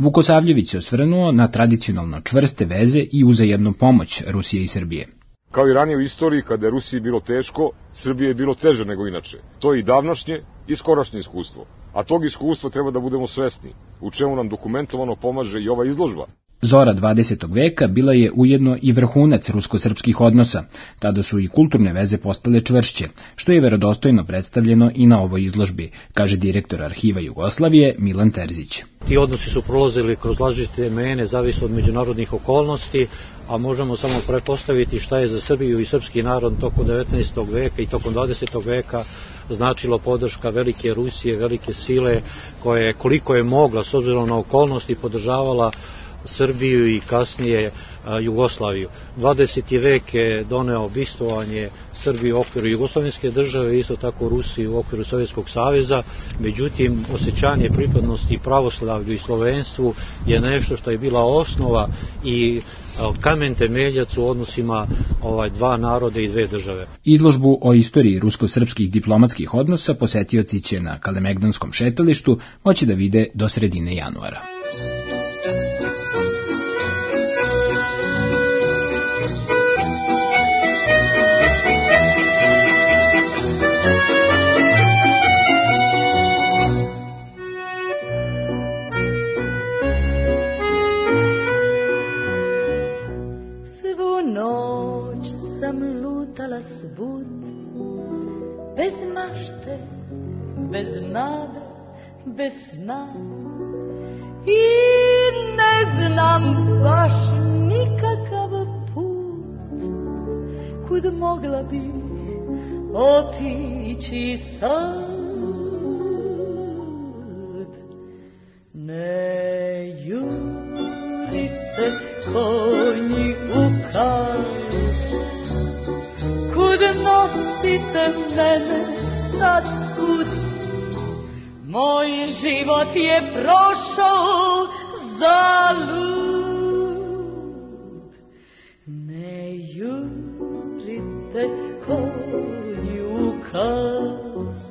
S4: Vukosavljević se osvrnuo na tradicionalno čvrste veze i uzajamnu pomoć Rusije i Srbije.
S14: Kao i ranije u istoriji, kada je Rusiji bilo teško, Srbije je bilo teže nego inače. To je i davnašnje i skorašnje iskustvo. A tog iskustva treba da budemo svesni, u čemu nam dokumentovano pomaže i ova izložba.
S4: Zora 20. veka bila je ujedno i vrhunac rusko-srpskih odnosa, tada su i kulturne veze postale čvršće, što je verodostojno predstavljeno i na ovoj izložbi, kaže direktor Arhiva Jugoslavije Milan Terzić.
S7: Ti odnosi su prolazili kroz različite mene, zavisno od međunarodnih okolnosti, a možemo samo pretpostaviti šta je za Srbiju i srpski narod tokom 19. veka i tokom 20. veka značilo podrška velike Rusije, velike sile, koja je koliko je mogla, s obzirom na okolnosti, podržavala Srbiju i kasnije Jugoslaviju. 20. vek je doneo bistvovanje Srbije u okviru Jugoslovenske države, isto tako Rusije u okviru Sovjetskog saveza, međutim osjećanje pripadnosti pravoslavlju i slovenstvu je nešto što je bila osnova i kamen temeljac u odnosima dva naroda i dve države.
S4: Izložbu o istoriji rusko-srpskih diplomatskih odnosa posetioci će na Kalemegdanskom šetalištu moći da vide do sredine januara.
S28: Bez mašte, bez nade, bez sna i ne znam baš nikakav put kud mogla bih otići sad. Ne jurite konji u kaos, kud nosite mene sad kud. Moj život je prošao zalud. Ne jurite konji u kaos.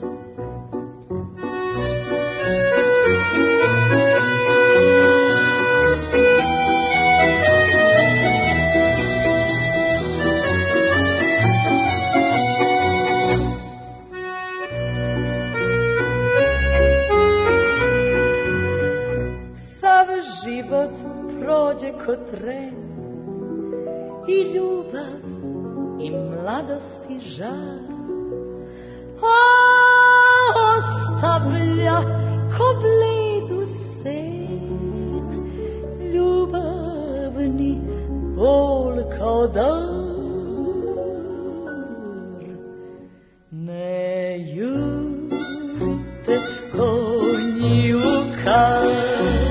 S28: Život prođe ko tren i ljubav i mladost i žar, a ostavlja ko bledu sen ljubavni bol kao dar. Ne jurite konji u kaos,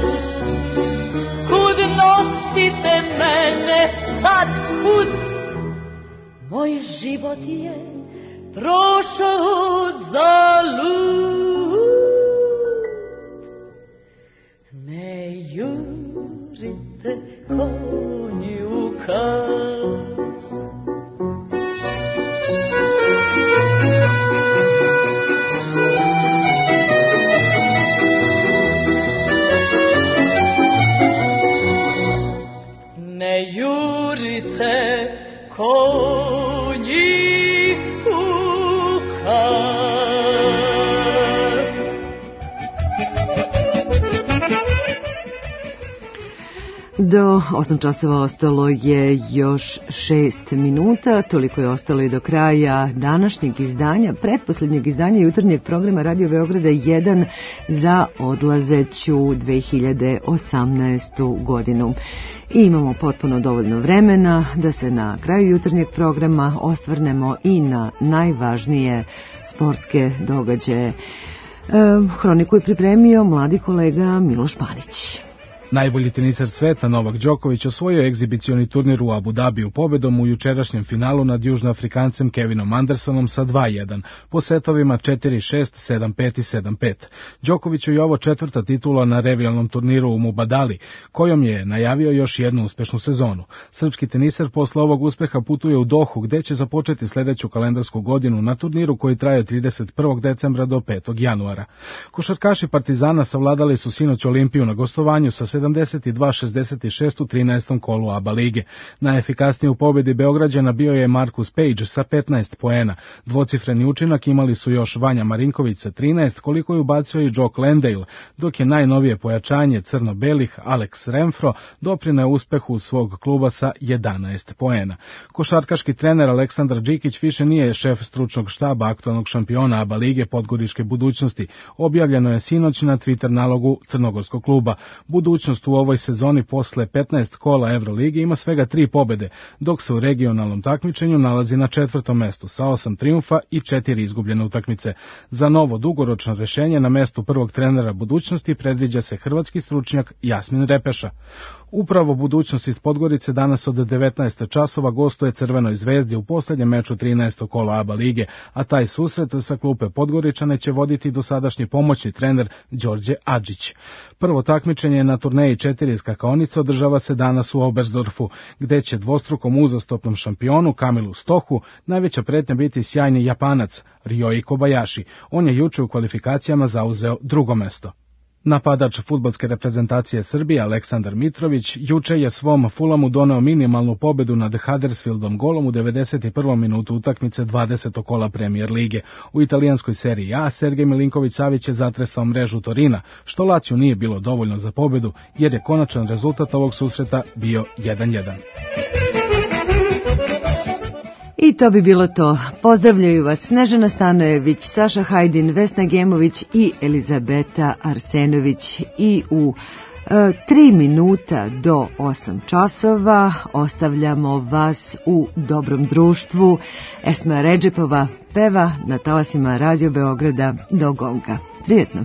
S28: nosite mene sad kud. Moj život je prošao zalud. Ne jurite konji u kaos. Ne jurite konji u kas.
S2: Do 8 časova ostalo je još 6 minuta, toliko je ostalo i do kraja današnjeg izdanja, pretposlednjeg izdanja jutarnjeg programa Radio Beograda 1 za odlazeću 2018. godinu. I imamo potpuno dovoljno vremena da se na kraju jutarnjeg programa osvrnemo i na najvažnije sportske događaje. Hroniku je pripremio mladi kolega Miloš Panić.
S10: Najbolji teniser sveta Novak Đoković osvojio egzibicioni turnir u Abu Dabiju pobedom u jučerašnjem finalu nad Južnoafrikancem Kevinom Andersonom sa 2-1, po setovima 4-6, 7-5 i 7-5. Đokoviću je ovo četvrta titula na revijalnom turniru u Mubadali, kojom je najavio još jednu uspešnu sezonu. Srpski teniser posle ovog uspeha putuje u Dohu, gde će započeti sledeću kalendarsku godinu na turniru koji traje 31. decembra do 5. januara. Košarkaši Partizana savladali su sinoć Olimpiju na gostovanju sa 72-66 u 13. kolu ABA lige. Najefikasniji u pobedi Beograđana bio je Marcus Page sa 15 poena. Dvocifreni učinak imali su još Vanja Marinković sa 13, koliko je ubacio i Jock Landale, dok je najnovije pojačanje crno-belih Alex Renfro doprineo uspehu svog kluba sa 11 poena. Košarkaški trener Aleksandar Đikić više nije šef stručnog štaba aktualnog šampiona ABA lige Podgoričke budućnosti. Objavljeno je sinoć na Twitter nalogu crnogorskog kluba. Budućnost u ovoj sezoni posle 15 kola Evrolige ima svega 3 pobede, dok se u regionalnom takmičenju nalazi na 4. mestu sa 8 trijumfa i 4 izgubljene utakmice. Za novo dugoročno rešenje na mestu prvog trenera budućnosti predviđa se hrvatski stručnjak Jasmin Repeša. Upravo budućnost iz Podgorice danas od 19 časova gostuje Crvenoj zvezdi u posljednjem meču 13. kola ABA lige, a taj susret sa klupe Podgoričane će voditi dosadašnji pomoćni trener Đorđe Adžić. Prvo takmičenje na turneji 4 skakaonica održava se danas u Oberstdorfu, gde će dvostrukom uzastopnom šampionu Kamilu Stohu najveća pretnja biti sjajni Japanac Ryoi Kobayashi. On je juče u kvalifikacijama zauzeo 2. mesto. Napadač fudbalske reprezentacije Srbije Aleksandar Mitrović juče je svom Fulamu doneo minimalnu pobedu nad Huddersfieldom golom u 91. minutu utakmice 20. kola Premier lige. U italijanskoj seriji A Sergej Milinković-Savić je zatresao mrežu Torina, što Laziju nije bilo dovoljno za pobedu, jer je konačan rezultat ovog susreta bio 1:1.
S2: I to bi bilo to. Pozdravljaju vas Snežana Stanojević, Saša Hajdin, Vesna Gemović i Elizabeta Arsenović. I u 3 minuta do 8 časova ostavljamo vas u dobrom društvu. Esma Redžepova peva na talasima Radio Beograda do gonga. Prijetno.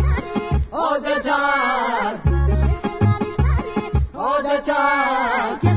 S28: All the time.